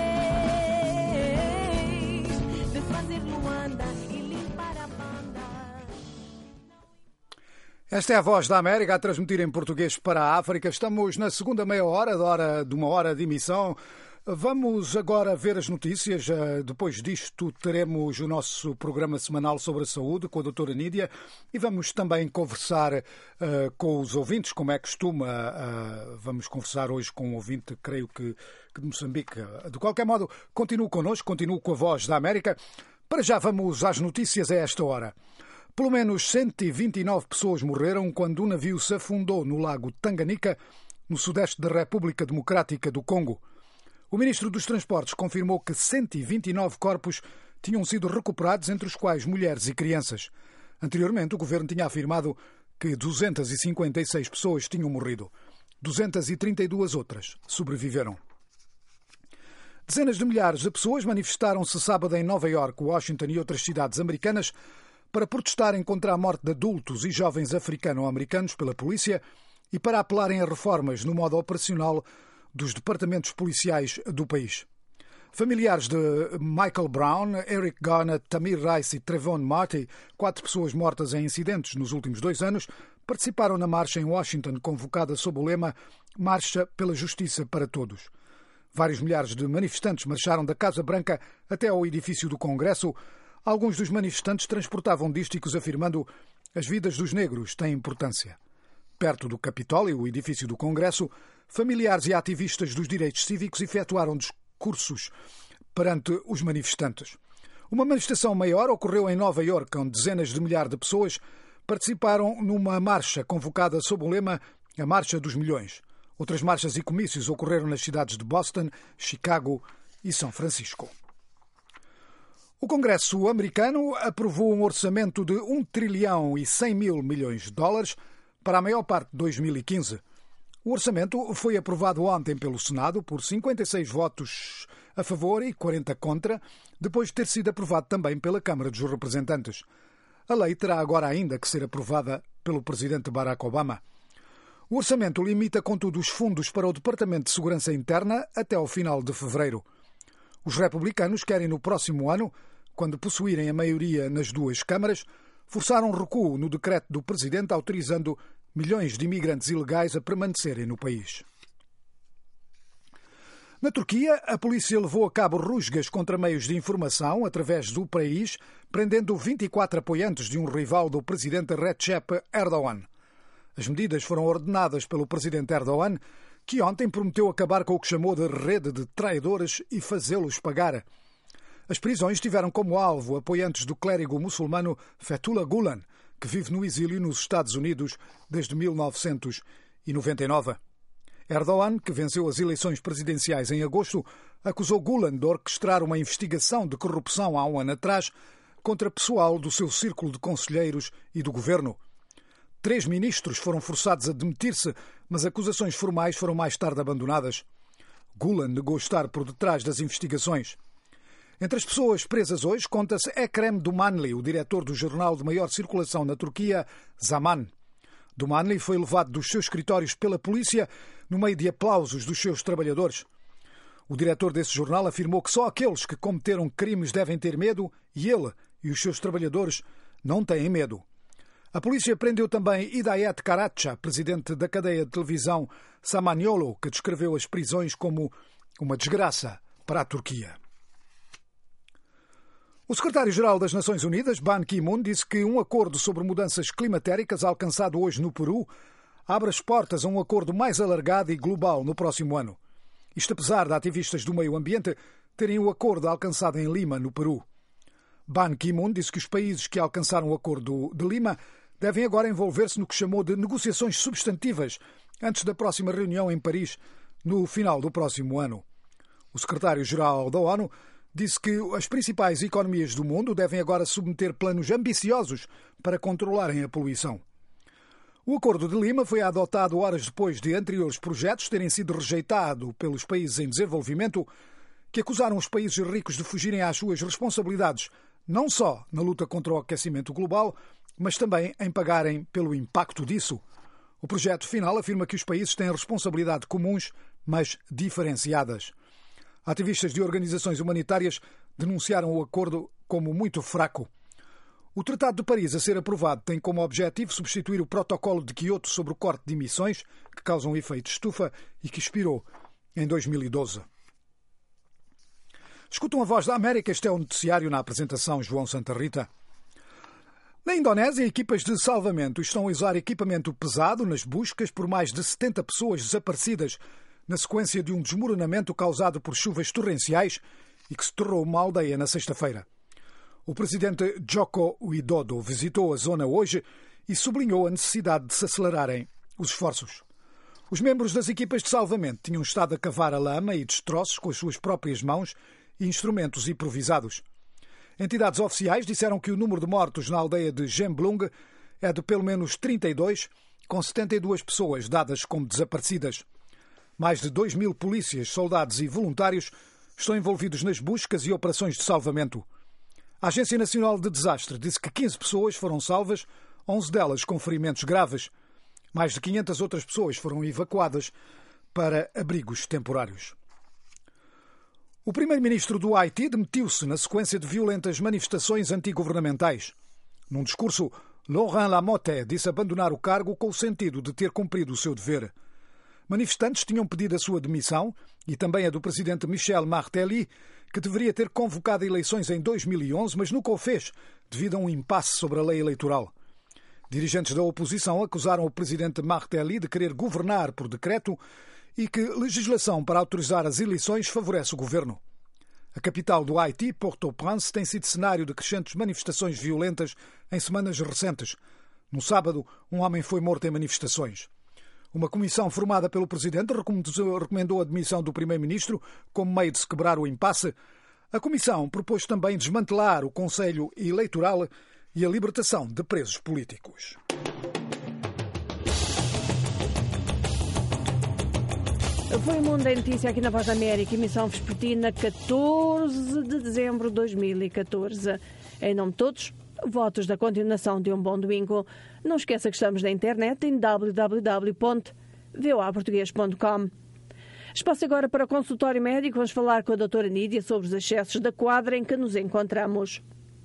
vez de fazer Luanda e limpar a banda. Esta é a Voz da América a transmitir em português para a África. Estamos na segunda meia hora, de, hora, de uma hora de emissão. Vamos agora ver as notícias. Depois disto teremos o nosso programa semanal sobre a saúde com a doutora Nídia e vamos também conversar uh, com os ouvintes, como é costume. Uh, vamos conversar hoje com um ouvinte, creio que, que de Moçambique. De qualquer modo, continuo connosco, continuo com a Voz da América. Para já vamos às notícias a esta hora. Pelo menos cento e vinte e nove pessoas morreram quando um navio se afundou no lago Tanganica, no sudeste da República Democrática do Congo. O ministro dos Transportes confirmou que cento e vinte e nove corpos tinham sido recuperados, entre os quais mulheres e crianças. Anteriormente, o governo tinha afirmado que duzentas e cinquenta e seis pessoas tinham morrido. duzentas e trinta e duas outras sobreviveram. Dezenas de milhares de pessoas manifestaram-se sábado em Nova Iorque, Washington e outras cidades americanas para protestarem contra a morte de adultos e jovens africano-americanos pela polícia e para apelarem a reformas no modo operacional dos departamentos policiais do país. Familiares de Michael Brown, Eric Garner, Tamir Rice e Trayvon Martin, quatro pessoas mortas em incidentes nos últimos dois anos, participaram na marcha em Washington, convocada sob o lema Marcha pela Justiça para Todos. Vários milhares de manifestantes marcharam da Casa Branca até ao edifício do Congresso. Alguns dos manifestantes transportavam dísticos afirmando as vidas dos negros têm importância. Perto do Capitólio, o edifício do Congresso, familiares e ativistas dos direitos cívicos efetuaram discursos perante os manifestantes. Uma manifestação maior ocorreu em Nova Iorque, onde dezenas de milhares de pessoas participaram numa marcha convocada sob o lema A Marcha dos Milhões. Outras marchas e comícios ocorreram nas cidades de Boston, Chicago e São Francisco. O Congresso americano aprovou um orçamento de um trilhão e cem mil milhões de dólares para a maior parte de dois mil e quinze. O orçamento foi aprovado ontem pelo Senado por cinquenta e seis votos a favor e quarenta contra, depois de ter sido aprovado também pela Câmara dos Representantes. A lei terá agora ainda que ser aprovada pelo presidente Barack Obama. O orçamento limita, contudo, os fundos para o Departamento de Segurança Interna até ao final de fevereiro. Os republicanos querem, no próximo ano, quando possuírem a maioria nas duas câmaras, forçar um recuo no decreto do presidente autorizando milhões de imigrantes ilegais a permanecerem no país. Na Turquia, a polícia levou a cabo rusgas contra meios de informação através do país, prendendo vinte e quatro apoiantes de um rival do presidente Recep Erdogan. As medidas foram ordenadas pelo presidente Erdogan, que ontem prometeu acabar com o que chamou de rede de traidores e fazê-los pagar. As prisões tiveram como alvo apoiantes do clérigo muçulmano Fethullah Gulen, que vive no exílio nos Estados Unidos desde mil novecentos e noventa e nove. Erdogan, que venceu as eleições presidenciais em agosto, acusou Gulen de orquestrar uma investigação de corrupção há um ano atrás contra pessoal do seu círculo de conselheiros e do governo. Três ministros foram forçados a demitir-se, mas acusações formais foram mais tarde abandonadas. Gulen negou estar por detrás das investigações. Entre as pessoas presas hoje conta-se Ekrem Dumanli, o diretor do jornal de maior circulação na Turquia, Zaman. Dumanli foi levado dos seus escritórios pela polícia no meio de aplausos dos seus trabalhadores. O diretor desse jornal afirmou que só aqueles que cometeram crimes devem ter medo e ele e os seus trabalhadores não têm medo. A polícia prendeu também Hidayet Karaca, presidente da cadeia de televisão Samanyolu, que descreveu as prisões como uma desgraça para a Turquia. O secretário-geral das Nações Unidas, Ban Ki-moon, disse que um acordo sobre mudanças climatéricas alcançado hoje no Peru abre as portas a um acordo mais alargado e global no próximo ano. Isto apesar de ativistas do meio ambiente terem o acordo alcançado em Lima, no Peru. Ban Ki-moon disse que os países que alcançaram o acordo de Lima devem agora envolver-se no que chamou de negociações substantivas antes da próxima reunião em Paris, no final do próximo ano. O secretário-geral da ONU disse que as principais economias do mundo devem agora submeter planos ambiciosos para controlarem a poluição. O Acordo de Lima foi adotado horas depois de anteriores projetos terem sido rejeitados pelos países em desenvolvimento, que acusaram os países ricos de fugirem às suas responsabilidades, não só na luta contra o aquecimento global, mas também em pagarem pelo impacto disso. O projeto final afirma que os países têm responsabilidades comuns, mas diferenciadas. Ativistas de organizações humanitárias denunciaram o acordo como muito fraco. O Tratado de Paris a ser aprovado tem como objetivo substituir o Protocolo de Quioto sobre o corte de emissões, que causam efeito estufa e que expirou em dois mil e doze. Escutam a Voz da América, este é o noticiário na apresentação João Santa Rita. Na Indonésia, equipas de salvamento estão a usar equipamento pesado nas buscas por mais de setenta pessoas desaparecidas na sequência de um desmoronamento causado por chuvas torrenciais e que se tornou uma aldeia na sexta-feira. O presidente Joko Widodo visitou a zona hoje e sublinhou a necessidade de se acelerarem os esforços. Os membros das equipas de salvamento tinham estado a cavar a lama e destroços com as suas próprias mãos e instrumentos improvisados. Entidades oficiais disseram que o número de mortos na aldeia de Gemblung é de pelo menos trinta e dois, com setenta e duas pessoas dadas como desaparecidas. Mais de dois mil polícias, soldados e voluntários estão envolvidos nas buscas e operações de salvamento. A Agência Nacional de Desastre disse que quinze pessoas foram salvas, onze delas com ferimentos graves. Mais de quinhentas outras pessoas foram evacuadas para abrigos temporários. O primeiro-ministro do Haiti demitiu-se na sequência de violentas manifestações antigovernamentais. Num discurso, Laurent Lamotte disse abandonar o cargo com o sentido de ter cumprido o seu dever. Manifestantes tinham pedido a sua demissão e também a do presidente Michel Martelly, que deveria ter convocado eleições em dois mil e onze, mas nunca o fez, devido a um impasse sobre a lei eleitoral. Dirigentes da oposição acusaram o presidente Martelly de querer governar por decreto e que legislação para autorizar as eleições favorece o governo. A capital do Haiti, Port-au-Prince, tem sido cenário de crescentes manifestações violentas em semanas recentes. No sábado, um homem foi morto em manifestações. Uma comissão formada pelo presidente recomendou a demissão do primeiro-ministro como meio de se quebrar o impasse. A comissão propôs também desmantelar o Conselho Eleitoral e a libertação de presos políticos. Foi o Mundo em Notícia aqui na Voz da América, emissão vespertina, catorze de dezembro de dois mil e catorze. Em nome de todos, votos da continuação de um bom domingo. Não esqueça que estamos na internet em w w w ponto v o a português ponto com. Espaço agora para o consultório médico. Vamos falar com a doutora Nídia sobre os excessos da quadra em que nos encontramos.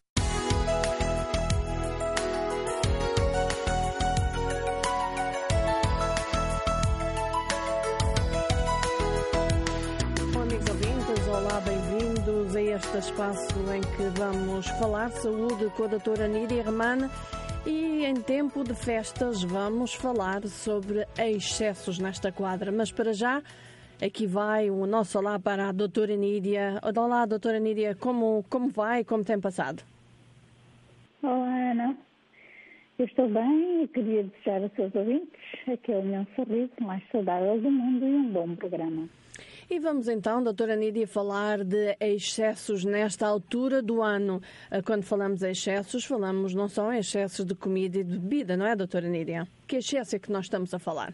Olá, bem-vindos a este espaço em que vamos falar saúde com a doutora Nídia Remane e em tempo de festas vamos falar sobre excessos nesta quadra. Mas para já, aqui vai o nosso olá para a doutora Nídia. Olá, doutora Nídia, como, como vai, como tem passado? Olá, Ana. Eu estou bem e queria desejar aos seus ouvintes aquele meu sorriso mais saudável do mundo e um bom programa. E vamos então, doutora Nídia, falar de excessos nesta altura do ano. Quando falamos em excessos, falamos não só em excessos de comida e de bebida, não é, doutora Nídia? Que excesso é que nós estamos a falar?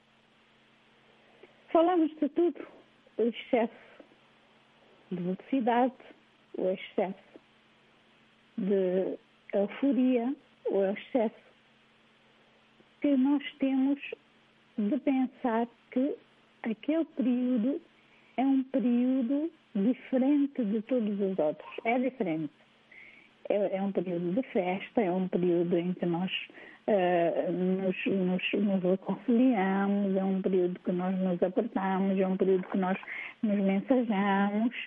Falamos de tudo. O excesso de velocidade, o excesso de euforia, o excesso que nós temos de pensar que aquele período é um período diferente de todos os outros. É diferente. É, é um período de festa, é um período em que nós uh, nos, nos, nos reconciliamos, é um período que nós nos apertamos, é um período que nós nos mensajamos,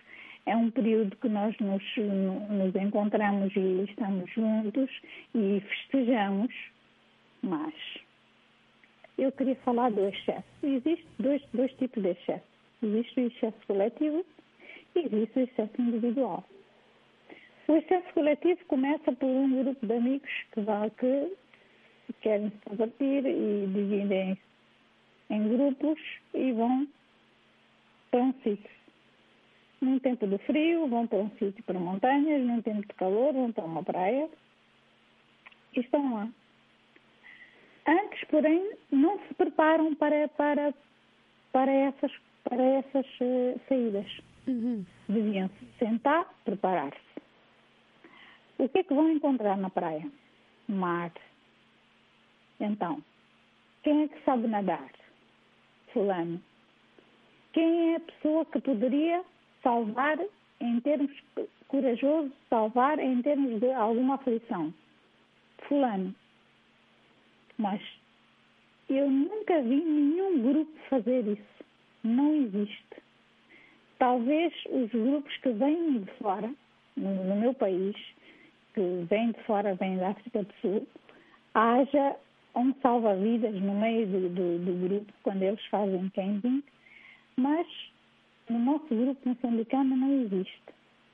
é um período que nós nos, nos encontramos e estamos juntos e festejamos, mas eu queria falar do excesso. Existem dois, dois tipos de excesso. Existe o excesso coletivo e existe o excesso individual. O excesso coletivo começa por um grupo de amigos que, vão, que querem se divertir e dividem em grupos e vão para um sítio. Num tempo de frio, vão para um sítio para montanhas, num tempo de calor, vão para uma praia e estão lá. Antes, porém, não se preparam para, para, para essas, para essas uh, saídas. Uhum. Deviam se sentar, preparar-se. O que é que vão encontrar na praia? Mar. Então, quem é que sabe nadar? Fulano. Quem é a pessoa que poderia salvar em termos corajoso, salvar em termos de alguma aflição? Fulano. Mas eu nunca vi nenhum grupo fazer isso. Não existe. Talvez os grupos que vêm de fora, no, no meu país, que vêm de fora, vêm da África do Sul, haja um salva-vidas no meio do, do, do grupo, quando eles fazem camping, mas no nosso grupo moçambicano não existe.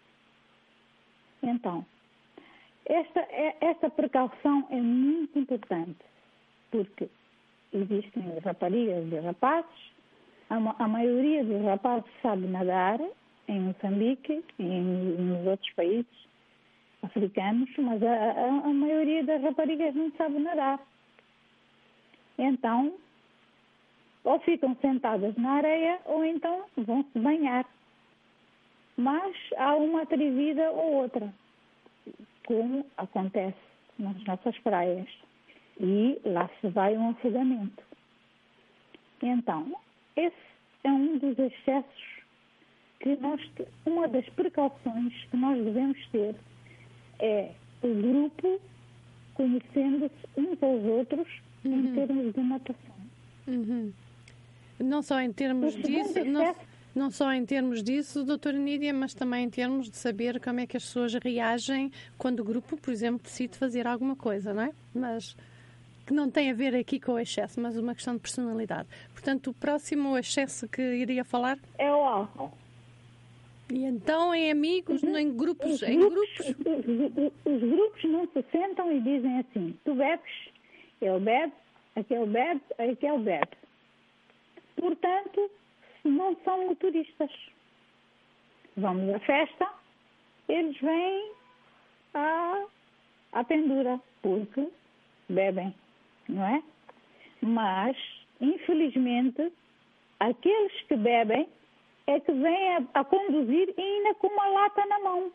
Então, esta, esta precaução é muito importante, porque existem raparigas e rapazes, a, a maioria dos rapazes sabe nadar em Moçambique e em, nos outros países africanos, mas a, a, a maioria das raparigas não sabe nadar. Então, ou ficam sentadas na areia ou então vão se banhar. Mas há uma atrevida ou outra, como acontece nas nossas praias. E lá se vai um afogamento. Então, esse é um dos excessos que nós, uma das precauções que nós devemos ter é o grupo conhecendo-se uns aos outros uhum. em termos de natação. Uhum. Não só em termos disso, não, não só em termos disso, doutora Nídia, mas também em termos de saber como é que as pessoas reagem quando o grupo, por exemplo, decide fazer alguma coisa, não é? Mas que não tem a ver aqui com o excesso, mas uma questão de personalidade. Portanto, o próximo excesso que iria falar é o álcool. E então em amigos, uhum. em grupos, os em grupos, grupos? Os, os grupos não se sentam e dizem assim, tu bebes, eu bebo, aquele bebe, aquele bebe. Portanto, não são motoristas. Vamos à festa, eles vêm à, à pendura, porque bebem, não é? Mas, infelizmente, aqueles que bebem é que vêm a, a conduzir ainda com uma lata na mão,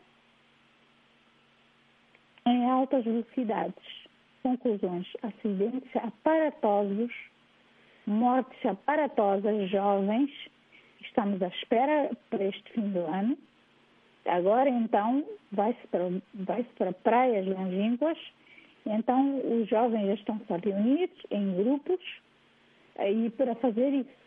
em altas velocidades. Conclusões, acidentes aparatosos, mortes aparatosas, jovens. Estamos à espera para este fim do ano. Agora, então, vai-se para, vai-se para praias longínquas. Então, os jovens já estão-se a reunir em grupos aí para fazer isso.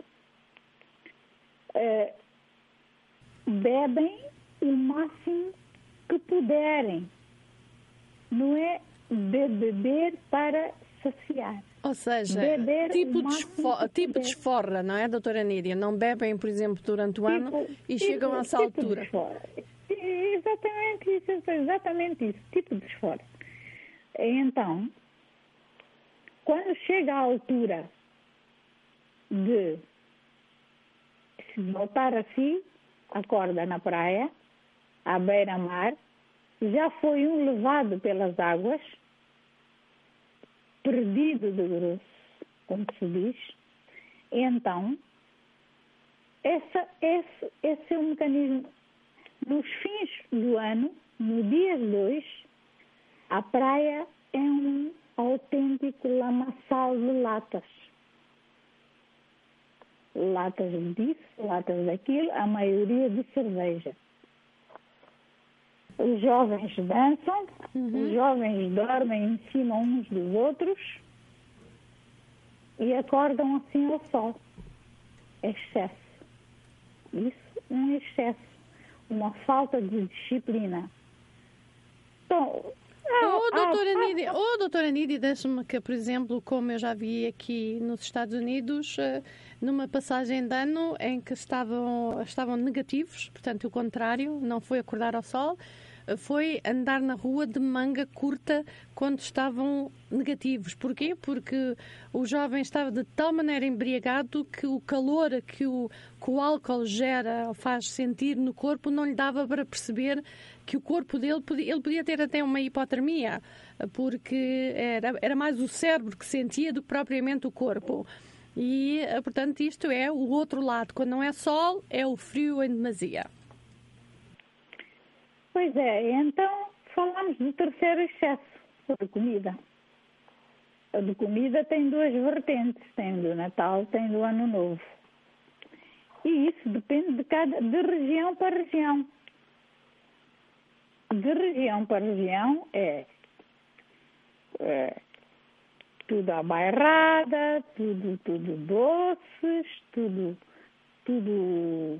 É, bebem o máximo que puderem. Não é de beber para saciar. Ou seja, beber tipo, de esfo- tipo de esforra, não é, doutora Nídia? Não bebem, por exemplo, durante o tipo, ano e tipo, chegam a essa tipo altura. Exatamente isso, exatamente isso, tipo de esforra. Então, quando chega à altura de se voltar a si, acorda na praia, à beira-mar, já foi um levado pelas águas, perdido de grosso, como se diz. Então, essa, esse, esse é o mecanismo. Nos fins do ano, no dia dois, a praia é um autêntico lamaçal de latas. Latas disso, latas daquilo, a maioria de cerveja. Os jovens dançam, uhum. os jovens dormem em cima uns dos outros e acordam assim ao sol. Excesso. Isso, um excesso. uma falta de disciplina. Então, Oh, doutora Nídia, oh, doutora Nídia, deixa-me que, por exemplo, como eu já vi aqui nos Estados Unidos, numa passagem de ano em que estavam, estavam negativos, portanto, o contrário, não foi acordar ao sol, foi andar na rua de manga curta quando estavam negativos. Porquê? Porque o jovem estava de tal maneira embriagado que o calor que o, que o álcool gera, faz sentir no corpo, não lhe dava para perceber que o corpo dele podia, ele podia ter até uma hipotermia, porque era, era mais o cérebro que sentia do que propriamente o corpo. E, portanto, isto é o outro lado. Quando não é sol, é o frio em demasia. Pois é, então falamos do terceiro excesso, o de comida. A de comida tem duas vertentes, tem do Natal, tem do Ano Novo. E isso depende de, cada, de região para região. De região para região é, é tudo à bairrada, tudo, tudo doces, tudo, tudo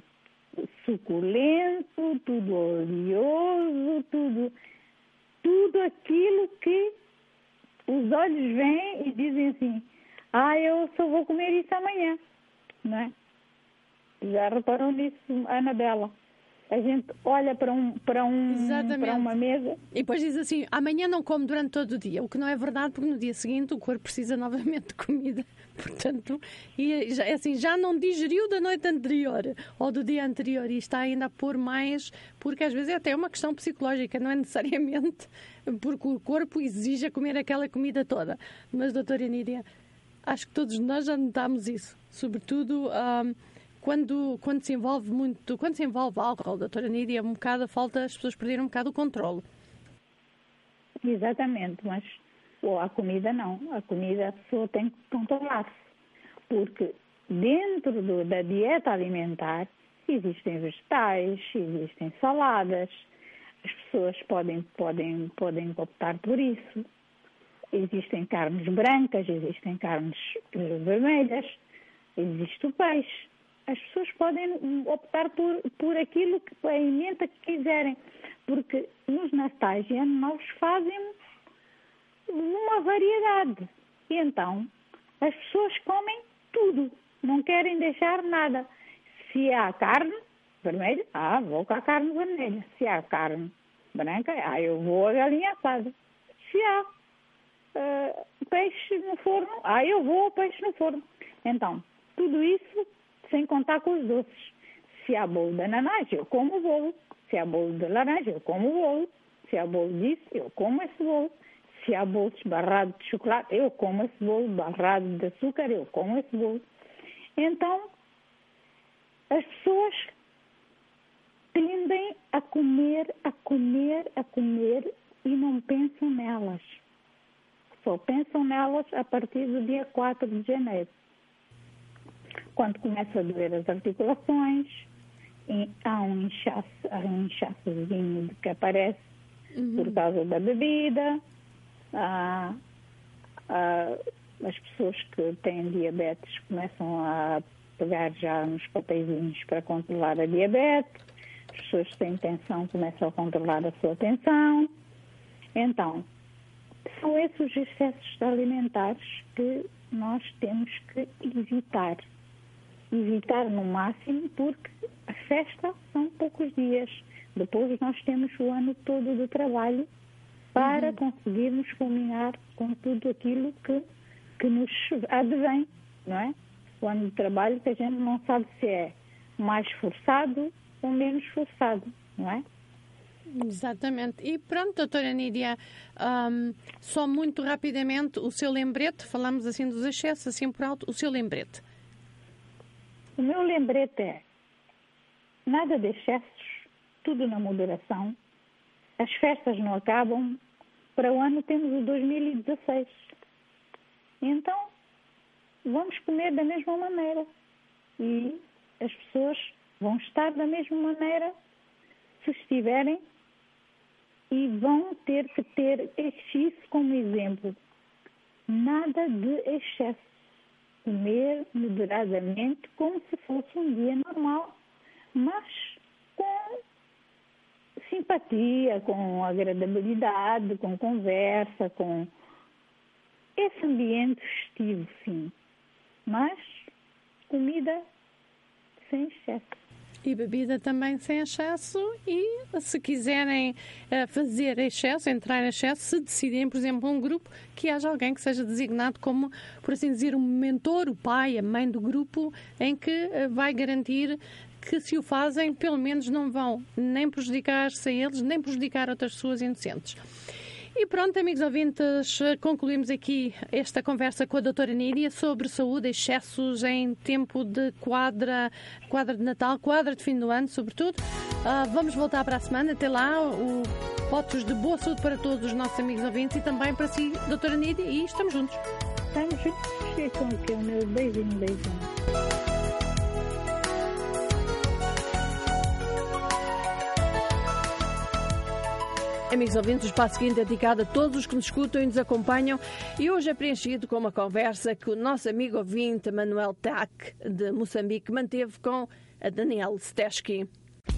suculento, tudo oleoso, tudo, tudo aquilo que os olhos veem e dizem assim, ah, eu só vou comer isso amanhã, não é? Já reparou nisso, Anabela? A gente olha para, um, para, um, para uma mesa... E depois diz assim, amanhã não como durante todo o dia. O que não é verdade, porque no dia seguinte o corpo precisa novamente de comida. Portanto, e já, assim, já não digeriu da noite anterior ou do dia anterior e está ainda a pôr mais... Porque às vezes é até uma questão psicológica, não é necessariamente porque o corpo exige comer aquela comida toda. Mas, doutora Nídia, acho que todos nós já notamos isso. Sobretudo... Um, Quando, quando se envolve muito, quando se envolve álcool, doutora Nídia, um bocado a falta, as pessoas perderam um bocado o controle. Exatamente, mas ou a comida não. A comida a pessoa tem que controlar-se. Porque dentro do, da dieta alimentar existem vegetais, existem saladas. As pessoas podem, podem, podem optar por isso. Existem carnes brancas, existem carnes vermelhas, existe o peixe. As pessoas podem optar por, por aquilo que a emenda que quiserem, porque nos natais e anos novos fazem uma variedade. E então, as pessoas comem tudo, não querem deixar nada. Se há carne vermelha, ah, vou com a carne vermelha. Se há carne branca, ah, eu vou a galinha assada. Se há uh, peixe no forno, ah, eu vou ao peixe no forno. Então, tudo isso sem contar com os doces. Se há bolo de ananás, eu como o bolo. Se há bolo de laranja, eu como o bolo. Se há bolo disso, eu como esse bolo. Se há bolo barrado de chocolate, eu como esse bolo. Barrado de açúcar, eu como esse bolo. Então, as pessoas tendem a comer, a comer, a comer e não pensam nelas. Só pensam nelas a partir do dia quatro de janeiro. Quando começa a doer as articulações, há um inchaço, há um inchaçozinho que aparece uhum. por causa da bebida. Há, há, as pessoas que têm diabetes começam a pegar já nos papeizinhos para controlar a diabetes. As pessoas que têm tensão começam a controlar a sua tensão. Então, são esses os excessos alimentares que nós temos que evitar. Evitar no máximo, porque a festa são poucos dias. Depois nós temos o ano todo de trabalho para uhum. conseguirmos culminar com tudo aquilo que, que nos advém, não é? O ano de trabalho que a gente não sabe se é mais forçado ou menos forçado, não é? Exatamente. E pronto, doutora Nídia, um, só muito rapidamente o seu lembrete, falamos assim dos excessos, assim por alto, o seu lembrete. O meu lembrete é nada de excessos, tudo na moderação. As festas não acabam. Para o ano temos o dois mil e dezasseis. Então, vamos comer da mesma maneira. E as pessoas vão estar da mesma maneira se estiverem e vão ter que ter isso como exemplo. Nada de excesso. Comer moderadamente como se fosse um dia normal, mas com simpatia, com agradabilidade, com conversa, com esse ambiente festivo, sim. Mas comida sem excesso. E bebida também sem excesso, e se quiserem uh, fazer excesso, entrar em excesso, se decidirem, por exemplo, um grupo, que haja alguém que seja designado como, por assim dizer, um mentor, o pai, a mãe do grupo, em que uh, vai garantir que, se o fazem, pelo menos não vão nem prejudicar-se a eles, nem prejudicar outras pessoas inocentes. E pronto, amigos ouvintes, concluímos aqui esta conversa com a doutora Nídia sobre saúde, excessos em tempo de quadra, quadra de Natal, quadra de fim do ano, sobretudo. Uh, vamos voltar para a semana. Até lá, o votos de boa saúde para todos os nossos amigos ouvintes e também para si, doutora Nídia, e estamos juntos. Estamos juntos. Com aqui o meu beijinho, beijinho. Amigos ouvintes, o espaço seguinte é dedicado a todos os que nos escutam e nos acompanham, e hoje é preenchido com uma conversa que o nosso amigo ouvinte Manuel Tac, de Moçambique, manteve com a Danielle Steshki.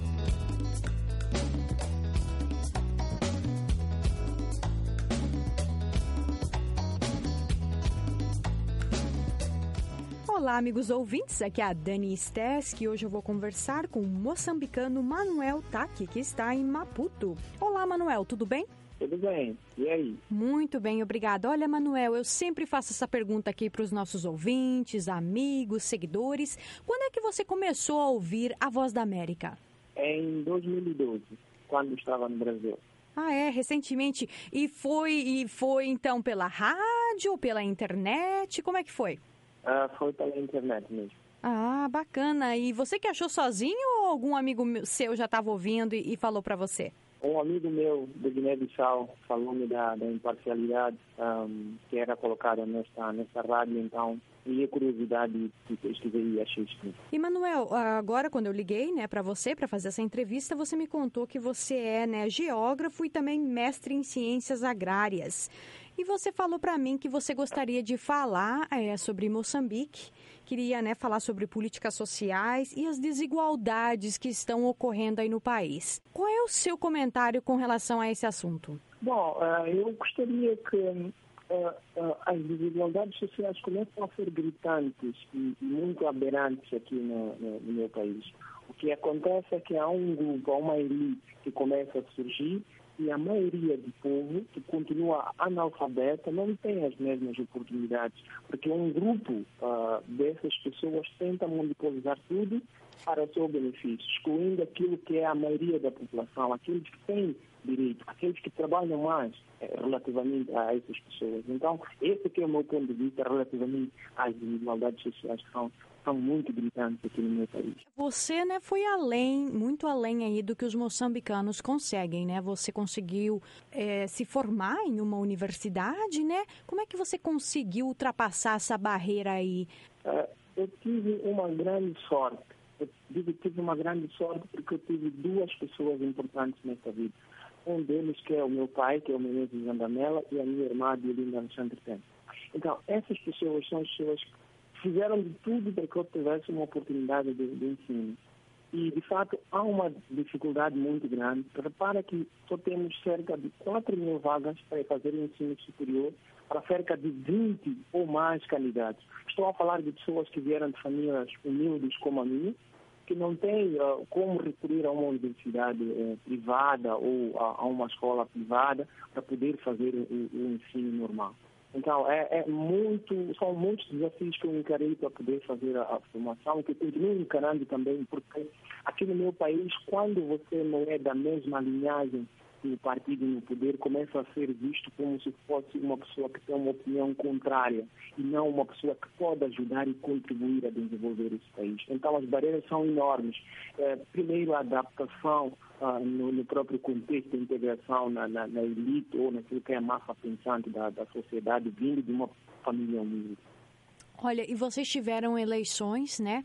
Olá, amigos ouvintes, aqui é a Dani Steshki e hoje eu vou conversar com o moçambicano Manuel Tac, que está em Maputo. Olá, Manuel, tudo bem? Tudo bem, e aí? Muito bem, obrigada. Olha, Manuel, eu sempre faço essa pergunta aqui para os nossos ouvintes, amigos, seguidores. Quando é que você começou a ouvir a Voz da América? Em dois mil e doze, quando estava no Brasil. Ah, é? Recentemente. E foi, e foi então pela rádio ou pela internet? Como é que foi? Ah, foi pela internet mesmo. Ah, bacana. E você que achou sozinho ou algum amigo seu já estava ouvindo e, e falou para você? Um amigo meu do Guiné-Bissau falou-me da, da imparcialidade um, que era colocada nesta, nesta rádio, então, e a curiosidade que eu estive e achei isso. E, Manuel, agora quando eu liguei, né, para você, para fazer essa entrevista, você me contou que você é, né, geógrafo e também mestre em ciências agrárias. E você falou para mim que você gostaria de falar é, sobre Moçambique, queria, né, falar sobre políticas sociais e as desigualdades que estão ocorrendo aí no país. Qual é o seu comentário com relação a esse assunto? Bom, uh, eu gostaria que uh, uh, as desigualdades sociais começam a ser gritantes e muito aberrantes aqui no, no, no meu país. O que acontece é que há um grupo, há uma elite que começa a surgir, e a maioria do povo, que continua analfabeta, não tem as mesmas oportunidades, porque um grupo uh, dessas pessoas tenta monopolizar tudo para o seu benefício, excluindo aquilo que é a maioria da população, aqueles que têm direito, aqueles que trabalham mais eh, relativamente a essas pessoas. Então, esse aqui é o meu ponto de vista relativamente às desigualdades sociais que são são muito gritantes aqui no meu país. Você, né, foi além, muito além aí do que os moçambicanos conseguem, né? Você conseguiu é, se formar em uma universidade, né? Como é que você conseguiu ultrapassar essa barreira aí? Uh, eu tive uma grande sorte. Eu tive, tive uma grande sorte porque eu tive duas pessoas importantes nessa vida. Um deles que é o meu pai, que é o Menezes Zandamela, e a minha irmã, Diolinda Alexandre Tempo. Então, essas pessoas são as pessoas que fizeram de tudo para que eu tivesse uma oportunidade de, de ensino. E, de fato, há uma dificuldade muito grande. Repara que só temos cerca de quatro mil vagas para fazer o ensino superior para cerca de vinte ou mais candidatos. Estou a falar de pessoas que vieram de famílias humildes como a minha, que não têm uh, como recorrer a uma universidade uh, privada ou a, a uma escola privada para poder fazer o, o ensino normal. Então, é, é muito, são muitos desafios que eu encarei para poder fazer a, a formação, que eu continuo encarando também, porque aqui no meu país, quando você não é da mesma linhagem do partido no poder, começa a ser visto como se fosse uma pessoa que tem uma opinião contrária e não uma pessoa que pode ajudar e contribuir a desenvolver esse país. Então, as barreiras são enormes. É, primeiro, a adaptação ah, no, no próprio contexto de integração na, na, na elite ou naquilo que é a massa pensante da, da sociedade, vindo de uma família humilde. Olha, e vocês tiveram eleições, né,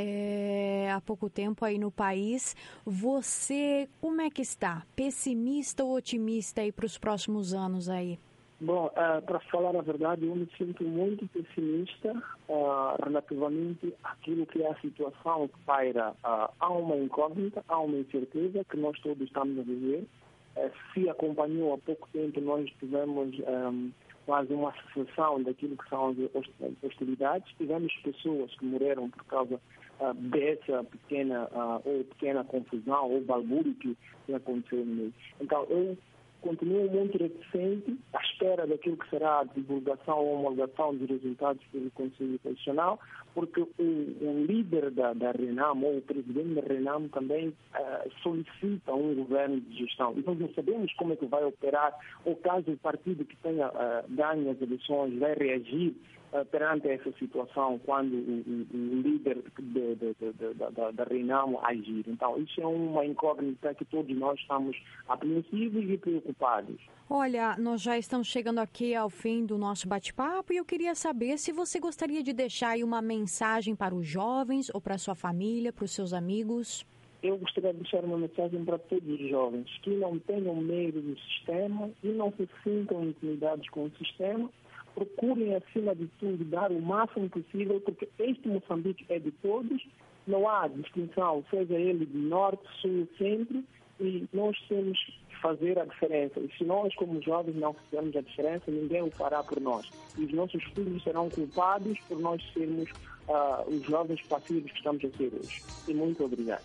é, há pouco tempo aí no país. Você, como é que está? Pessimista ou otimista aí para os próximos anos aí? Bom, uh, para falar a verdade, eu me sinto muito pessimista uh, relativamente àquilo que é a situação que paira. Uh, há uma incógnita, há uma incerteza que nós todos estamos a viver. Uh, se acompanhou há pouco tempo, nós tivemos um, quase uma cessação daquilo que são as hostilidades. Tivemos pessoas que morreram por causa uh, dessa pequena, uh, ou pequena confusão ou balbúrdio que aconteceu no meio. Então, eu continuo muito reticente à espera daquilo que será a divulgação ou homologação dos resultados pelo Conselho Constitucional, porque o, o líder da, da RENAM, ou o presidente da RENAM, também uh, solicita um governo de gestão. E nós não sabemos como é que vai operar, ou caso o partido que tenha uh, ganho as eleições vai reagir uh, perante essa situação quando o, o, o líder de, de, de, de, da, da RENAM agir. Então, isso é uma incógnita que todos nós estamos apreensivos e preocupados. Olha, nós já estamos chegando aqui ao fim do nosso bate-papo e eu queria saber se você gostaria de deixar aí uma mensagem para os jovens ou para a sua família, para os seus amigos. Eu gostaria de deixar uma mensagem para todos os jovens, que não tenham medo do sistema e não se sintam intimidados com o sistema. Procurem, acima de tudo, dar o máximo possível, porque este Moçambique é de todos, não há distinção, seja ele de norte, sul, centro, e nós temos que fazer a diferença. E se nós, como jovens, não fizermos a diferença, ninguém o fará por nós. E os nossos filhos serão culpados por nós sermos uh, os jovens passivos que estamos a ser hoje. E muito obrigado.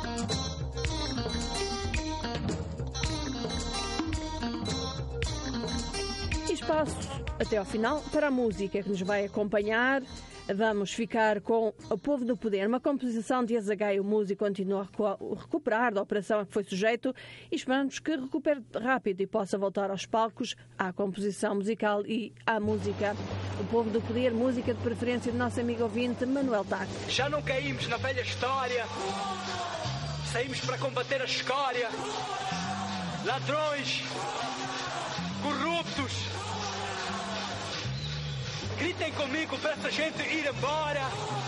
Espaço até ao final para a música que nos vai acompanhar. Vamos ficar com O Povo do Poder, uma composição de Azagay. O músico continua a recuperar da operação a que foi sujeito e esperamos que recupere rápido e possa voltar aos palcos, à composição musical e à música. O Povo do Poder, música de preferência do nosso amigo ouvinte Manuel Tac. Já não caímos na velha história, saímos para combater a escória, ladrões, corruptos. Gritem comigo para essa gente ir embora.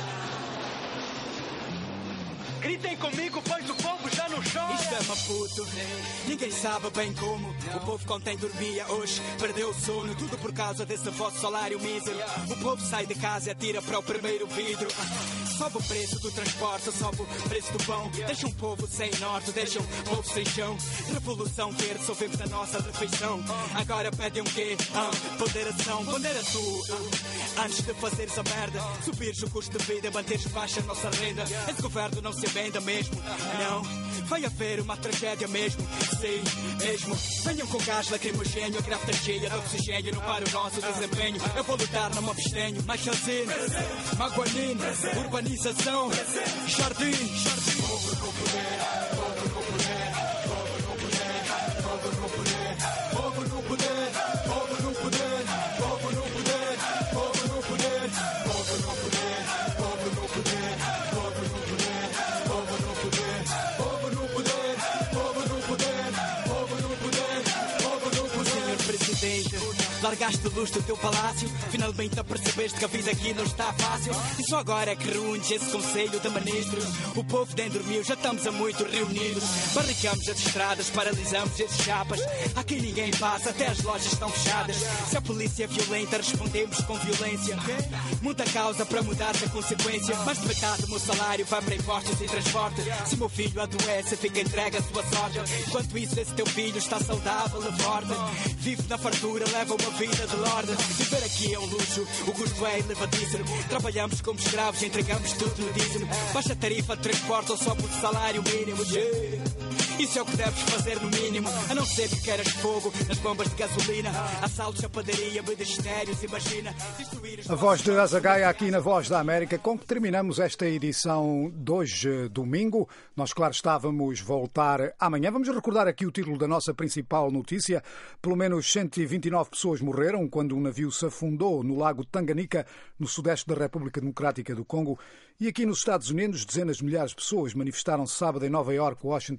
Gritem comigo, pois o povo já não chora. Isto é Maputo, ninguém sabe bem como. O povo contém dormia hoje, perdeu o sono. Tudo por causa desse vosso salário mísero. O povo sai de casa e atira para o primeiro vidro. Sobe o preço do transporte, sobe o preço do pão. Deixa um povo sem norte, deixa um povo sem chão. Revolução que resolvemos a nossa refeição. Agora pedem um quê? Ah, ponderação, pondera tu. Ah, antes de fazeres a merda, subires o custo de vida, manteres baixa a nossa renda. Esse governo não se venda mesmo, não. Vai haver uma tragédia mesmo, sim, mesmo. Venham com gás lacrimogéneo, a greve está cheia de oxigênio. Não para o nosso desempenho, eu vou lutar, não me abstenho. Machalzine, Maguanine, urbanização, jardim, jardim. Povo com poder, povo com poder, povo com poder, povo com poder, povo no poder, povo no poder, povo no poder, povo no poder, povo no poder, povo no poder, povo no poder, povo no poder, povo no poder, povo no poder, povo no poder, povo no poder. Senhor Presidente, largaste a luz do teu palácio, finalmente apercebeste que a vida aqui não está fácil. E só agora é que reúnes esse conselho de ministros. O povo nem dormiu, já estamos há muito reunidos. Barricamos as estradas, paralisamos esses chapas. Aqui ninguém passa, até as lojas estão fechadas. Se a polícia é violenta, respondemos com violência. Muita causa para mudar a consequência. Mais de metade do meu salário vai para impostos e transporte. Se meu filho adoece, fica entregue à sua sorte. Enquanto isso, esse teu filho está saudável e forte. Vive na fartura, leva uma vida de lorde. Viver aqui é um luxo, o custo é elevadíssimo. Trabalhamos como escravos, entregamos tudo no dízimo. Baixa tarifa de transporte ou só por salário mínimo. Yeah. Isso é o que deves fazer no mínimo. A não ser que queiras fogo nas bombas de gasolina. Assaltos à padaria, ministérios, imagina. A voz de Azagay aqui na Voz da América, com que terminamos esta edição de hoje, domingo. Nós, claro, estávamos voltar amanhã. Vamos recordar aqui o título da nossa principal notícia. Pelo menos cento e vinte e nove pessoas morreram quando um navio se afundou no lago Tanganica, no sudeste da República Democrática do Congo. E aqui nos Estados Unidos, dezenas de milhares de pessoas manifestaram-se sábado em Nova Iorque, Washington e outras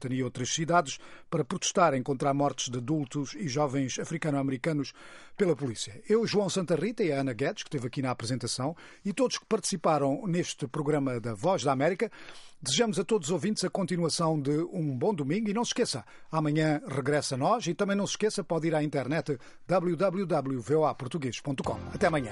outras cidades para protestarem contra a mortes de adultos e jovens africano-americanos pela polícia. Eu, João Santa Rita e a Ana Guedes, que esteve aqui na apresentação, e todos que participaram neste programa da Voz da América, desejamos a todos os ouvintes a continuação de um bom domingo e não se esqueça, amanhã regressa a nós e também não se esqueça, pode ir à internet w w w ponto v o a português ponto com. Até amanhã.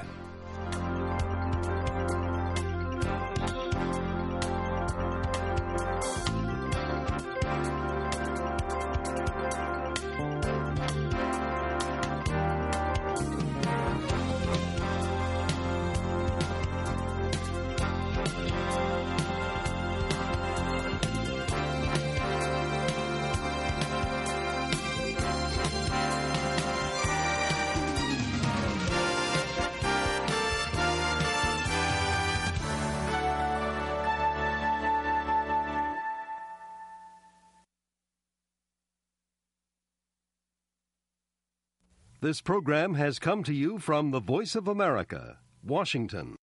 This program has come to you from the Voice of America, Washington.